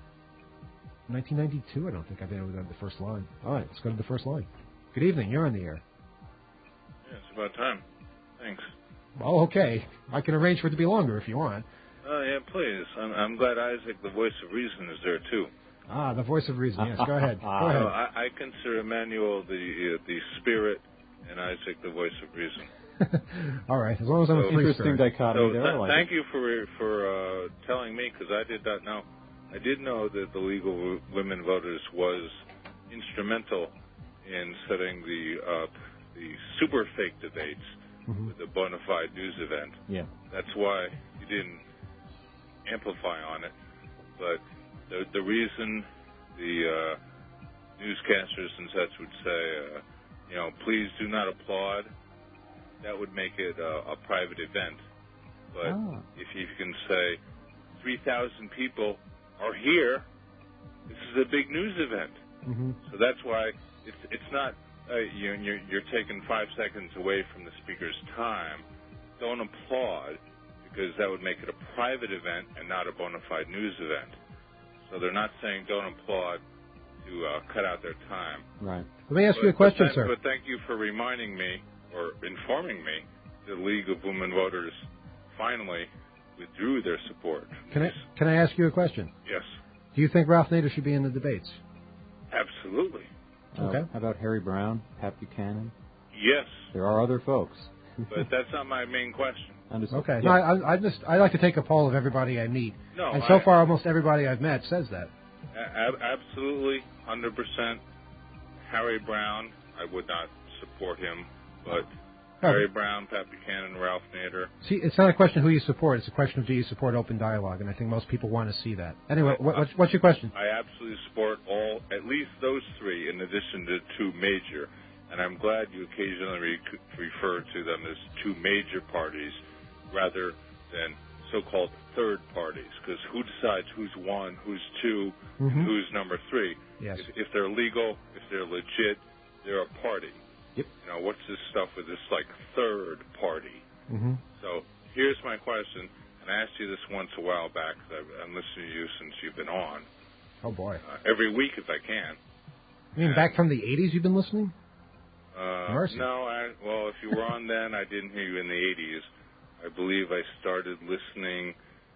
nineteen ninety-two. I don't think I've been able to go to the first line. All right, let's go to the first line. Good evening. You're on the air. Yeah, it's about time. Thanks. Oh, okay. I can arrange for it to be longer if you want. Oh, yeah, please. I'm, I'm glad Isaac, the voice of reason, is there, too. Ah, the voice of reason. Yes, go ahead. Go Uh, ahead. I, I consider Emmanuel the uh, the spirit and Isaac the voice of reason. All right, as long as I'm So- a free Interesting spirit. dichotomy So there. th- I like thank it. you for for uh, telling me, because I did not know. I did know that the League of W- Women Voters was instrumental in setting the uh, the super fake debates Mhm. with the bona fide news event. Yeah. That's why you didn't amplify on it. But the the reason the uh, newscasters and such would say, uh, you know, please do not applaud, that would make it uh, a private event. But Ah. if you can say three thousand people are here, this is a big news event. Mm-hmm. So that's why it's it's not uh, you, you're you're taking five seconds away from the speaker's time. Don't applaud, because that would make it a private event and not a bona fide news event. So they're not saying don't applaud to uh, cut out their time. Right. Let me ask But- you a question, but, sir. But thank you for reminding me, or informing me, the League of Women Voters finally withdrew their support. Can I can I ask you a question? Yes, Do you think Ralph Nader should be in the debates? absolutely. Uh, Okay. How about Harry Brown, Pat Buchanan? Yes, There are other folks. but that's not my main question. Understood. Okay. Yeah. No, I, I just I like to take a poll of everybody I meet, No, and so I- far almost everybody I've met says that. A- ab- absolutely, one hundred percent. Harry Brown, I would not support him, but Oh. Harry Brown, Pat Buchanan, Ralph Nader. See, it's not a question who you support; it's a question of do you support open dialogue, and I think most people want to see that. Anyway, what, what's, what's your question? I absolutely support all, at least those three, in addition to two major. And I'm glad you occasionally re- refer to them as two major parties rather than so-called third parties. Because who decides who's one, who's two, Mhm. and who's number three? Yes. If, if they're legal, if they're legit, they're a party. Yep. You know, what's this stuff with this, like, third party? Mm-hmm. So here's my question, and I asked you this once a while back, because I've, I'm listening to you since you've been on, Oh boy! uh, every week if I can. You mean back from the eighties? You've been listening? Uh, Mercy. no, I, well, if you were on then, I didn't hear you in the eighties. I believe I started listening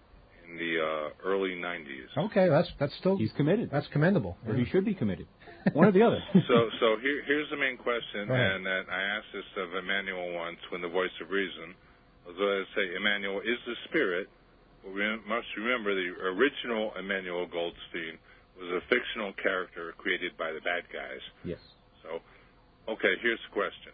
in the uh, early nineties. Okay, that's that's still He's committed. that's commendable. Or he should be committed. One or the other. So, so here, here's the main question, Go ahead. and uh, I asked this of Emmanuel once when the voice of reason. Although I say Emmanuel is the spirit, but we must remember the original Emmanuel Goldstein was a fictional character created by the bad guys. Yes. So, okay, here's the question.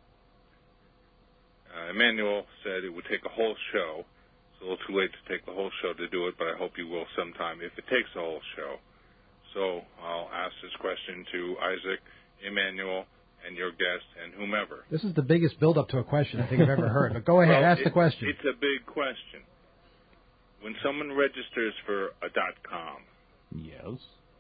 Uh, Emmanuel said it would take a whole show. It's a little too late to take the whole show to do it, but I hope you will sometime if it takes a whole show. So I'll ask this question to Isaac, Emmanuel, and your guest, and whomever. This is the biggest build-up to a question I think I've ever heard. But go ahead, Well, ask it- the question. It's a big question. when someone registers for a .com, Yes.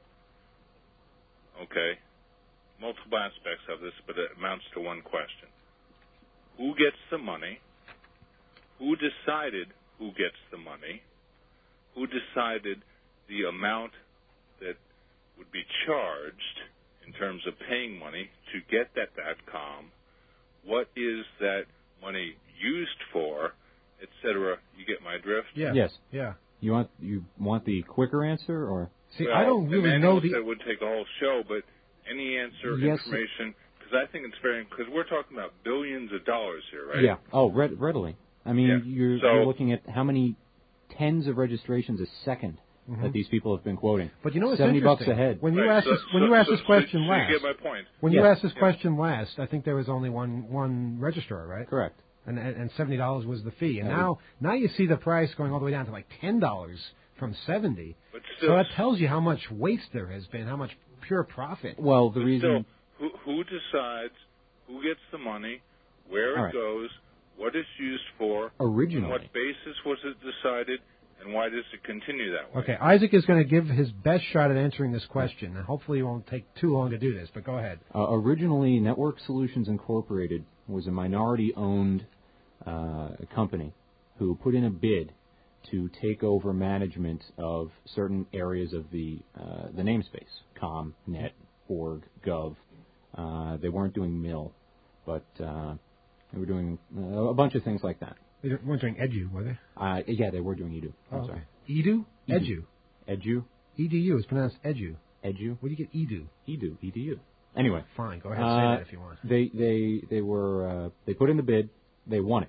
okay, multiple aspects of this, but it amounts to one question. Who gets the money? Who decided who gets the money? Who decided the amount that would be charged in terms of paying money to get that .com? What is that money used for, et cetera? You get my drift? Yeah. Yes. Yeah. You want you want the quicker answer, or See, well, I don't really the know manual the. said it would take a whole show, but any answer, Yes. information, because I think it's very, because we're talking about billions of dollars here, right? yeah? Oh, red, readily. I mean, Yeah. you're, So- you're looking at how many tens of registrations a second Mhm. that these people have been quoting. But you know what's Seventy bucks interesting? a head. When you Right, asked so- this, when so- you asked so- this question so, last, So you get my point. when you Yeah. asked this Yeah. question last, I think there was only one one registrar, right? Correct. And and, and seventy dollars was the fee. And That now now you see the price going all the way down to like ten dollars from seventy. But So still, that tells you how much waste there has been, how much pure profit. Well, the but reason. still, who, who decides who gets the money, where All it right. goes, what it's used for, Originally. on what basis was it decided, and why does it continue that way? Okay, Isaac is going to give his best shot at answering this question, and hopefully it won't take too long to do this, but go ahead. Uh, originally, Network Solutions Incorporated was a minority-owned uh, company who put in a bid to take over management of certain areas of the uh, the namespace, com, net, org, gov. Uh, they weren't doing mil, but uh, they were doing uh, a bunch of things like that. They weren't doing edu, were they? Uh, yeah, they were doing edu. I'm Oh, sorry. Edu? Edu. Edu. Edu, Edu is pronounced edu. edu, Where do you get edu? edu, edu. Anyway, Fine, go ahead, Uh, say that if you want. They they they were uh, they put in the bid, they won it,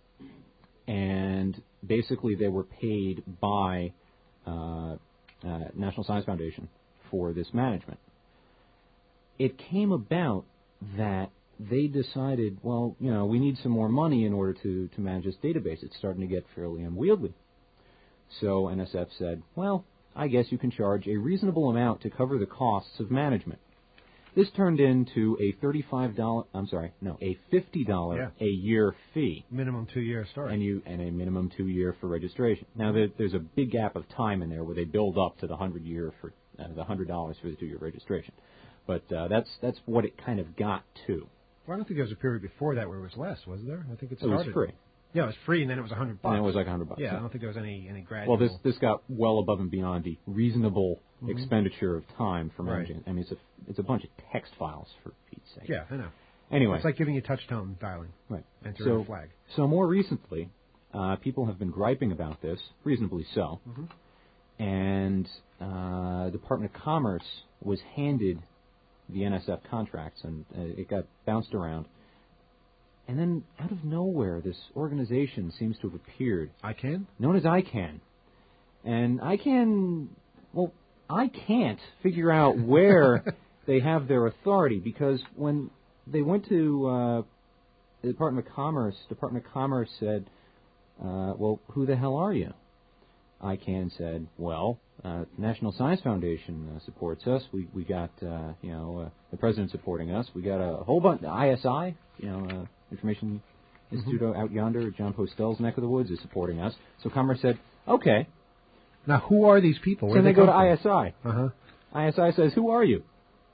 and basically they were paid by uh, uh, National Science Foundation for this management. It came about that they decided, well, you know, we need some more money in order to to manage this database. It's starting to get fairly unwieldy. So N S F said, well, I guess you can charge a reasonable amount to cover the costs of management. This turned into a thirty-five dollars, I'm sorry, no, a fifty dollars Yeah. a year fee, Minimum two year start. and you and a minimum two year for registration. Now there, there's a big gap of time in there where they build up to the hundred year for uh, the hundred dollars for the two year registration, but uh, that's that's what it kind of got to. Well, I don't think there was a period before that where it was less, was there? I think it It was started. free, Yeah, it was free, and then it was a hundred bucks. and it was like a hundred bucks. yeah, I So- don't think there was any any gradual. Well, this this got well above and beyond the reasonable Mhm. expenditure of time for Right. managing. I mean, it's a it's a bunch of text files for Pete's sake. Yeah, I know. Anyway, It's like giving you touch tone dialing. right. Enter So a flag. so more recently, uh, people have been griping about this, reasonably so, Mhm. and uh, Department of Commerce was handed the N S F contracts, and uh, it got bounced around. And then, out of nowhere, this organization seems to have appeared, I can. known as I CAN. And I can, well, I can't figure out where they have their authority, because when they went to uh, the Department of Commerce, Department of Commerce said, uh, well, who the hell are you? I CAN said, well, uh, National Science Foundation uh, supports us. We we got, uh, you know, uh, the president supporting us. We got a whole bunch, I S I, you know, uh, Information Institute out yonder, John Postel's neck of the woods is supporting us. So Commerce said, okay. Now, who are these people? Where So do they go to come I S I. from? Uh-huh. I S I says, who are you?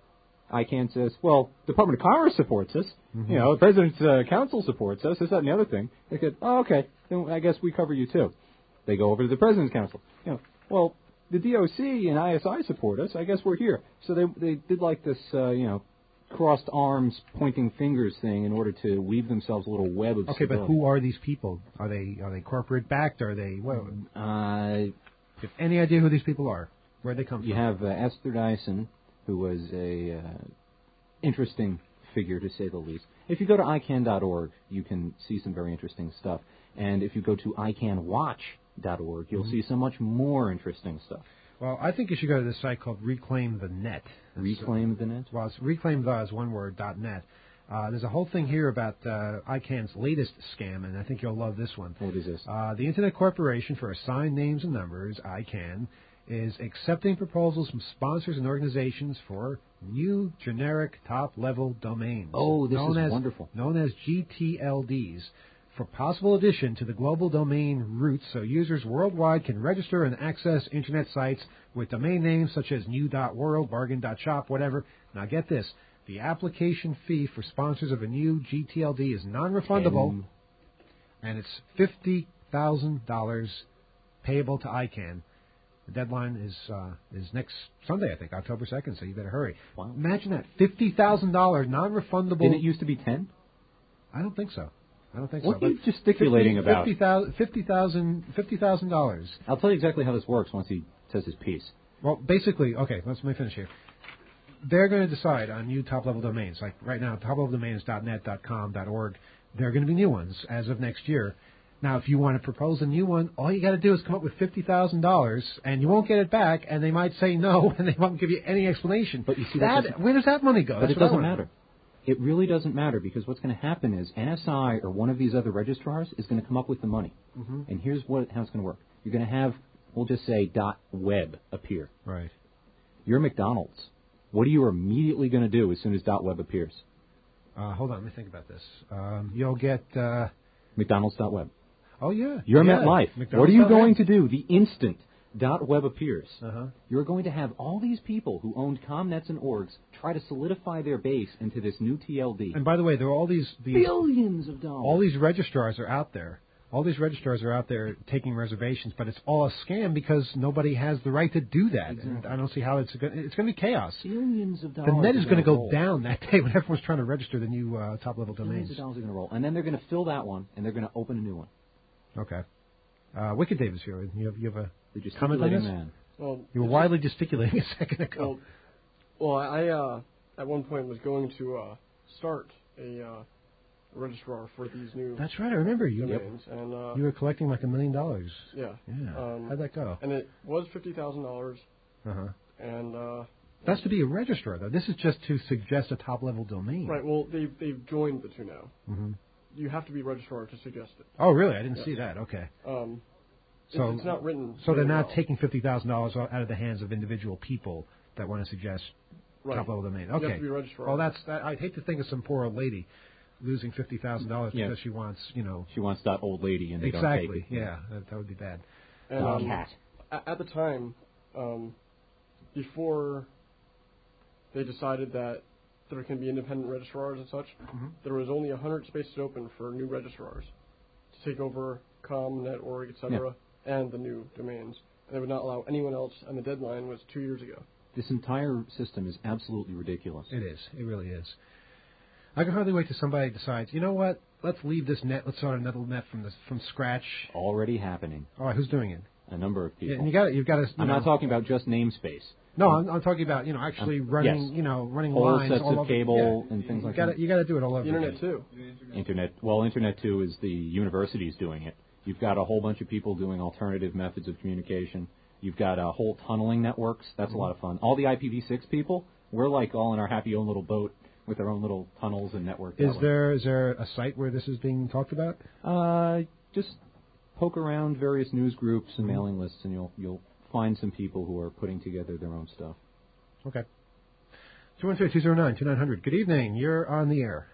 I CAN says, well, Department of Commerce supports us. Mhm. You know, the President's uh, Council supports us. This, that, and the other thing. They said, oh, okay. Then I guess we cover you too. They go over to the President's Council. You know, well, the D O C and I S I support us. I guess we're here. So they they did like this, uh, you know, crossed arms, pointing fingers thing in order to weave themselves a little web of Okay, but stability. who are these people? Are they are they corporate backed? Are they? What, Uh, have any idea who these people are? Where they come you from? have uh, Esther Dyson, who was a uh, interesting figure to say the least. If you go to I CAN dot org, you can see some very interesting stuff. And if you go to I can watch dot org, you'll Mhm. see so much more interesting stuff. Well, I think you should go to this site called Reclaim the Net. That's, Reclaim the net? Well, it's reclaim the is one word dot net. Uh, there's a whole thing here about uh, I CAN's latest scam, and I think you'll love this one. What is this? Uh, the Internet Corporation for Assigned Names and Numbers, I CAN, is accepting proposals from sponsors and organizations for new generic top-level domains. Oh, this known is as, wonderful. Known as G T L Ds. for possible addition to the global domain roots so users worldwide can register and access Internet sites with domain names such as new dot world, bargain dot shop, whatever. Now get this. The application fee for sponsors of a new G T L D is non-refundable, And and it's fifty thousand dollars payable to ICANN. The deadline is uh, is next Sunday, I think, October second, so you better hurry. Wow. Imagine that, fifty thousand dollars non-refundable. didn't it used to be ten? I don't think so. I don't think What so. are you gesticulating about? fifty thousand fifty thousand fifty thousand dollars. I'll tell you exactly how this works once he says his piece. Well, basically, okay, let's let me finish here. They're going to decide on new top-level domains. Like right now, top-level domains dot net, .com, .org. There are going to be new ones as of next year. Now, if you want to propose a new one, all you got to do is come up with fifty thousand dollars, and you won't get it back, and they might say no, and they won't give you any explanation. But you see, that, that where does that money go? But That's it what I doesn't wanna matter. It really doesn't matter because what's going to happen is N S I or one of these other registrars is going to come up with the money. Mm-hmm. And here's what how it's going to work. You're going to have, we'll just say, .web appear. Right. You're McDonald's. What are you immediately going to do as soon as .web appears? Uh, hold on, let me think about this. Um, you'll get... Uh, McDonald's.web. oh, yeah. You're yeah. MetLife. McDonald's What are you dot going net. to do the instant .web appears? Uh-huh. You're going to have all these people who owned ComNets and orgs try to solidify their base into this new T L D. And by the way, there are all these... these Billions of dollars. all these registrars are out there. All these registrars are out there taking reservations, but it's all a scam because nobody has the right to do that. Exactly. And I don't see how it's going. It's going to be chaos. Billions of The dollars. net is going to go roll. down that day when everyone's trying to register the new uh, top-level Billions domains. of dollars are going to roll, and then they're going to fill that one, and they're going to open a new one. Okay. Uh, Wicked Dave is here. You have, you have a The comment on gesticulating this? man. Well, You were it's widely gesticulating a second ago. Well, well, I uh, at one point was going to uh, start a uh, registrar for these new That's right. I remember you. domains, and uh, You were collecting like a million dollars. yeah, Yeah. Um, How'd that go? and it was fifty thousand dollars, Uh huh. and uh, That's to be a registrar, though. This is just to suggest a top-level domain. right. Well, they they've joined the two now. Mm-hmm. You have to be registrar to suggest it. Oh, really? I didn't Yes. see that. Okay. Um, So it's, it's not written. So they're really not well. taking fifty thousand dollars out of the hands of individual people that want to suggest right. top-level domain. You Okay. have to be a registrar. Well, that's that. I'd hate to think of some poor old lady losing fifty thousand dollars Yeah. because she wants, you know. She wants that old lady, and they Exactly. don't take it. Yeah, that, that would be bad. and, Um, um, cat. a- At the time, um, before they decided that there can be independent registrars and such, Mhm. there was only one hundred spaces open for new registrars to take over com, net, org, et cetera, and the new domains. And they would not allow anyone else, and the deadline was two years ago. This entire system is absolutely ridiculous. It is. It really is. I can hardly wait till somebody decides. You know what? Let's leave this net. Let's start another net from the, from scratch. Already happening. All right, who's doing it? A number of Yeah, people. and you got to. You've got to. I'm not talking about just namespace. No, I'm, I'm talking about you know actually Um, running yes. you know running Whole lines sets all of over. cable yeah. and things you like gotta, that. You got to do it all over. The internet, again. too. Internet. Well, Internet two is the universities doing it. You've got a whole bunch of people doing alternative methods of communication. You've got uh, whole tunneling networks. That's Mm-hmm. a lot of fun. All the I P v six people, we're like all in our happy own little boat with our own little tunnels and network. that Is way. there is there a site where this is being talked about? Uh, just poke around various news groups and mailing lists, and you'll you'll find some people who are putting together their own stuff. Okay. two one three, two zero nine, two nine hundred. Good evening. You're on the air.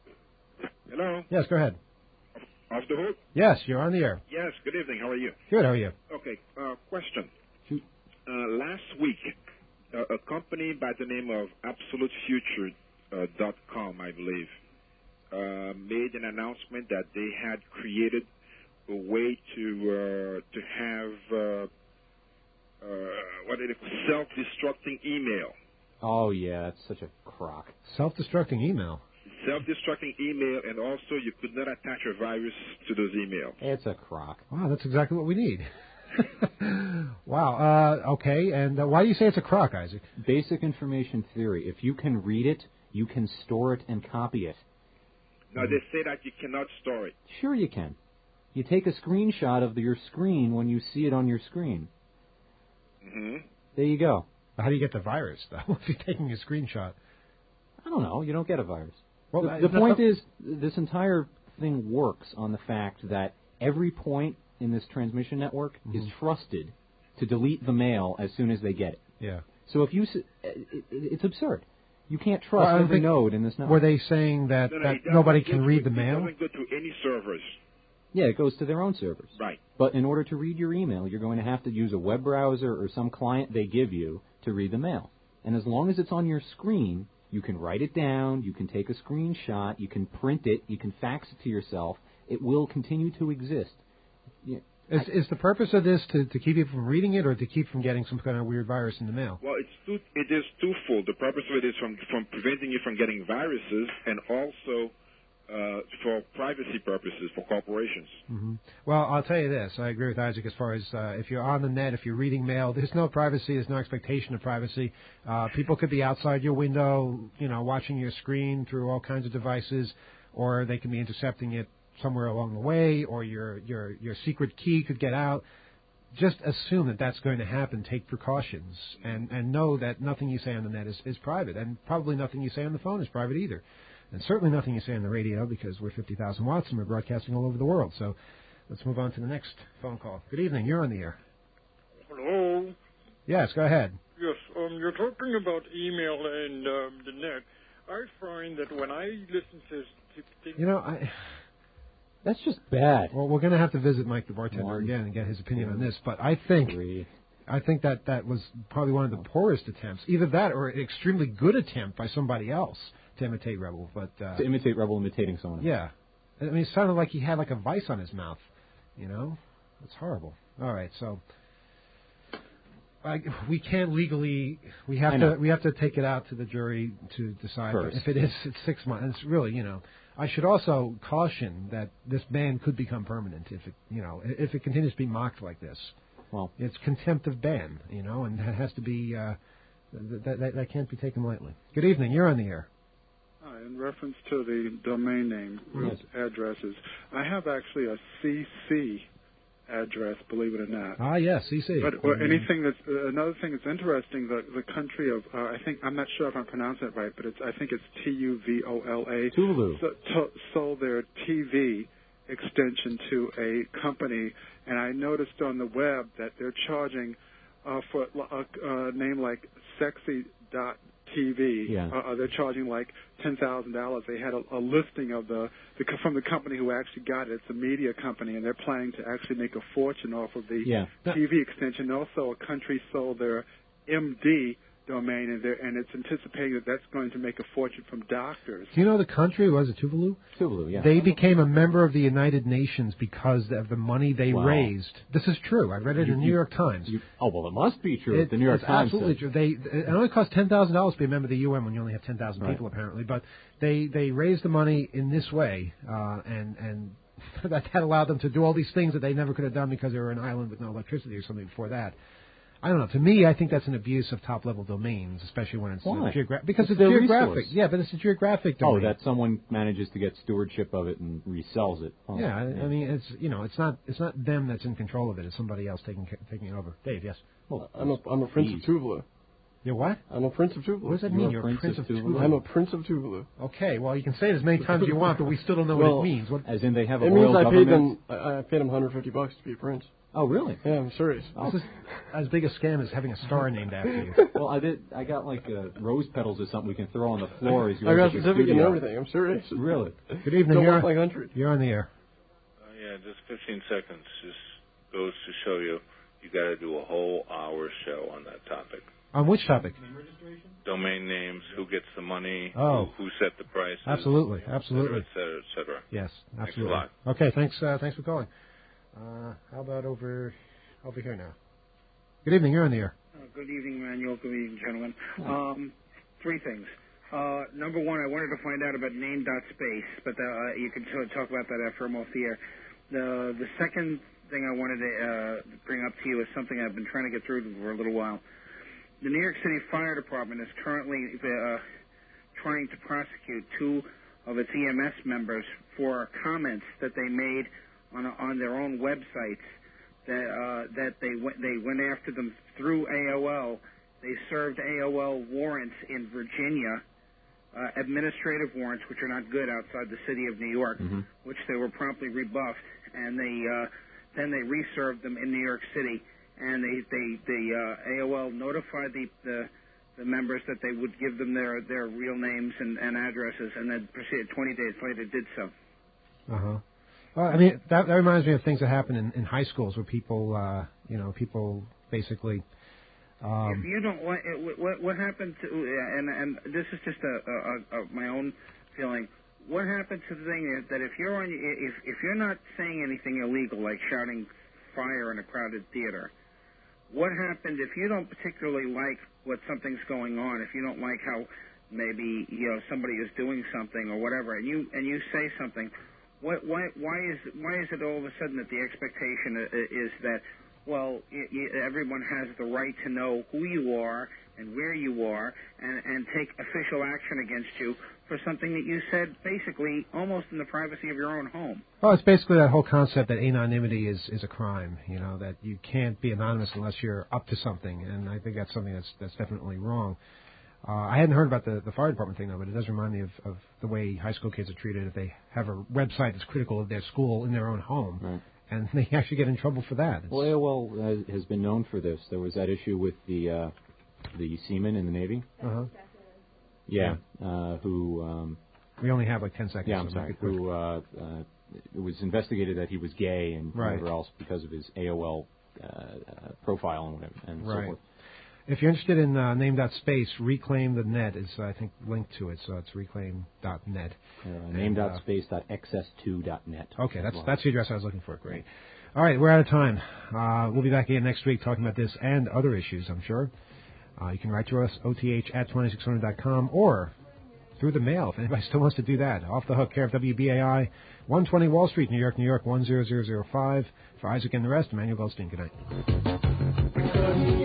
Hello, Yes, go ahead. off the hook? Yes, you're on the air. Yes, good evening. How are you? Good. How are you? Okay, uh, question. Shoot. Uh, last week, uh, a company by the name of absolute future dot com, I believe, uh, made an announcement that they had created a way to uh, to have uh, uh, what is it, self-destructing email. Oh yeah, that's such a crock. Self-destructing email. Self-destructing email, and also you could not attach a virus to those emails. It's a crock. Wow, that's exactly what we need. Wow. Uh, okay. And uh, why do you say it's a crock, Isaac? Basic information theory. If you can read it, you can store it and copy it. Now, they say that you cannot store it. Sure you can. You take a screenshot of your screen when you see it on your screen. hmm There you go. How do you get the virus, though, if you're taking a screenshot? I don't know. You don't get a virus. Well, the I- the no, point no- is, this entire thing works on the fact that every point in this transmission network is trusted to delete the mail as soon as they get it. Yeah. So if you, s- it, it, it's absurd. You can't Well, I trust don't every think- node in this network. Were they saying that, No, no, that it doesn't nobody go can to- read the It mail? doesn't go to any servers. Yeah, it goes to their own servers. Right. But in order to read your email, you're going to have to use a web browser or some client they give you to read the mail. And as long as it's on your screen, you can write it down, you can take a screenshot, you can print it, you can fax it to yourself. It will continue to exist. Yeah. Is, is the purpose of this to, to keep you from reading it or to keep from getting some kind of weird virus in the mail? Well, it's two, it is twofold. The purpose of it is from, from preventing you from getting viruses and also uh, for privacy purposes for corporations. Mm-hmm. Well, I'll tell you this. I agree with Isaac as far as uh, if you're on the net, if you're reading mail, there's no privacy. There's no expectation of privacy. Uh, people could be outside your window, you know, watching your screen through all kinds of devices, or they can be intercepting it somewhere along the way, or your your your secret key could get out. Just assume that that's going to happen. Take precautions, and and know that nothing you say on the net is, is private, and probably nothing you say on the phone is private either, and certainly nothing you say on the radio, because we're fifty thousand watts and we're broadcasting all over the world. So let's move on to the next phone call. Good evening. You're on the air. Hello. Yes, go ahead. Yes, um, you're talking about email and um, the net. I find that when I listen to, to things... You know, I... That's just bad. Well, we're going to have to visit Mike the bartender One, again and get his opinion two, on this. But I think, three. I think that that was probably one of the poorest attempts. Either that or an extremely good attempt by somebody else to imitate Rebel. But uh, to imitate Rebel imitating someone else. Yeah, I mean, it sounded like he had like a vice on his mouth. You know, it's horrible. All right, so I, we can't legally. We have to. We have to take it out to the jury to decide. First. If it is, it's six months. It's really, you know. I should also caution that this ban could become permanent if it, you know, if it continues to be mocked like this. Well, it's contempt of ban, you know, and that has to be uh, that, that that can't be taken lightly. Good evening. You're on the air. Uh, in reference to the domain name Yes. addresses, I have actually a C C address, believe it or not. Ah, yes, C C. But or anything that's uh, another thing that's interesting, the the country of uh, I think I'm not sure if I'm pronouncing it right, but it's I think it's T U V O L A. Tuvalu. So, to, sold their T V extension to a company, and I noticed on the web that they're charging uh, for a, a name like Sexy dot T V. Yeah. Uh, they're charging like ten thousand dollars. They had a, a listing of the, the from the company who actually got it. It's a media company, and they're planning to actually make a fortune off of the Yeah. T V extension. Also, a country sold their M D domain, and, and it's anticipating that that's going to make a fortune from doctors. Do you know the country? Was it Tuvalu? Tuvalu, yeah. They became a member of the United Nations because of the money they Wow. raised. This is true. I read it You- in the you- New York Times. You, oh, well, it must be true. It, the New York it's Times absolutely said. true. They it only costs ten thousand dollars to be a member of the U N when you only have ten thousand Right. people apparently. But they they raised the money in this way, uh, and and that, that allowed them to do all these things that they never could have done because they were an island with no electricity or something before that. I don't know. To me, I think that's an abuse of top-level domains, especially when it's Why? geographic. Because It's it's, their geographic. resource. Yeah, but it's a geographic Oh, domain. that someone manages to get stewardship of it and resells it. Oh, Yeah, I, I mean, it's you know, it's not it's not them that's in control of it. It's somebody else taking ca- taking it over. Dave, yes. Well, I'm a I'm a prince of Tuvalu. You're what? I'm a prince of Tuvalu. What does that You're mean? a You're prince a prince of of Tuvalu? Tuvalu. I'm a prince of Tuvalu. Okay, well, you can say it as many times as you want, but we still don't know Well, what it means. What, As in they have a It royal means I government. paid them. I, I paid them one hundred fifty bucks to be a prince. Oh, really? Yeah, I'm serious. This is as big a scam as having a star named after you. Well, I did. I got like uh, rose petals or something we can throw on the floor as you I got a exit the certificate and studio. everything. I'm serious. Really? Good evening. Don't You're, look like one hundred. you're on the air. Uh, yeah, just fifteen seconds just goes to show you you got to do a whole hour show on that topic. On which topic? Domain names, who gets the money, Oh. who, who set the prices, Absolutely, et absolutely. cetera, et cetera. Yes, Thanks a absolutely. lot. Okay, thanks. Uh, thanks for calling. Uh, how about over over here now? Good evening. You're on the air. Uh, good evening, Manuel. Good evening, gentlemen. Um, three things. Uh, number one, I wanted to find out about name.space, but uh, you can t- talk about that after I'm off the air. The the second thing I wanted to uh, bring up to you is something I've been trying to get through for a little while. The New York City Fire Department is currently uh, trying to prosecute two of its E M S members for comments that they made on on their own websites that uh, that they went they went after them through A O L. They served A O L warrants in Virginia, uh, administrative warrants, which are not good outside the city of New York, Mhm. which they were promptly rebuffed, and they uh, then they reserved them in New York City, and they they the uh, A O L notified the, the the members that they would give them their their real names and, and addresses, and then proceeded twenty days later did so. Uh huh. Well, I mean, that, that reminds me of things that happen in, in high schools where people, uh, you know, people basically. Um, if you don't like it, what what happened to and and this is just a, a, a my own feeling. What happened to the thing is that if you're on if if you're not saying anything illegal like shouting fire in a crowded theater, what happened if you don't particularly like what something's going on? If you don't like how maybe you know somebody is doing something or whatever, and you and you say something, what why why is why is it all of a sudden that the expectation is that well, it, it, everyone has the right to know who you are and where you are and, and take official action against you for something that you said basically almost in the privacy of your own home? Well, it's basically that whole concept that anonymity is, is a crime, you know, that you can't be anonymous unless you're up to something, and I think that's something that's that's definitely wrong. Uh, I hadn't heard about the, the fire department thing, though, but it does remind me of, of the way high school kids are treated if they have a website that's critical of their school in their own home. Right. And they actually get in trouble for that. It's well, A O L uh, has been known for this. There was that issue with the uh, the seaman in the Navy. Uh-huh. Yeah, uh, who... Um, we only have like ten seconds. Yeah, I'm so sorry. Who uh, uh, it was investigated that he was gay and right. whatever else because of his A O L uh, uh, profile and whatever and right. so forth. If you're interested in uh, name.space, Reclaim the Net is, uh, I think, linked to it, so it's reclaim dot net. Uh, name.space dot x s two dot net. Okay, that's that's the address I was looking for. Great. All right, we're out of time. Uh, we'll be back again next week talking about this and other issues, I'm sure. Uh, you can write to us, O T H at twenty-six hundred dot com, or through the mail, if anybody still wants to do that. Off the Hook, care of W B A I, one twenty Wall Street, New York, New York, one zero zero zero five. For Isaac and the rest, Emmanuel Goldstein, good night.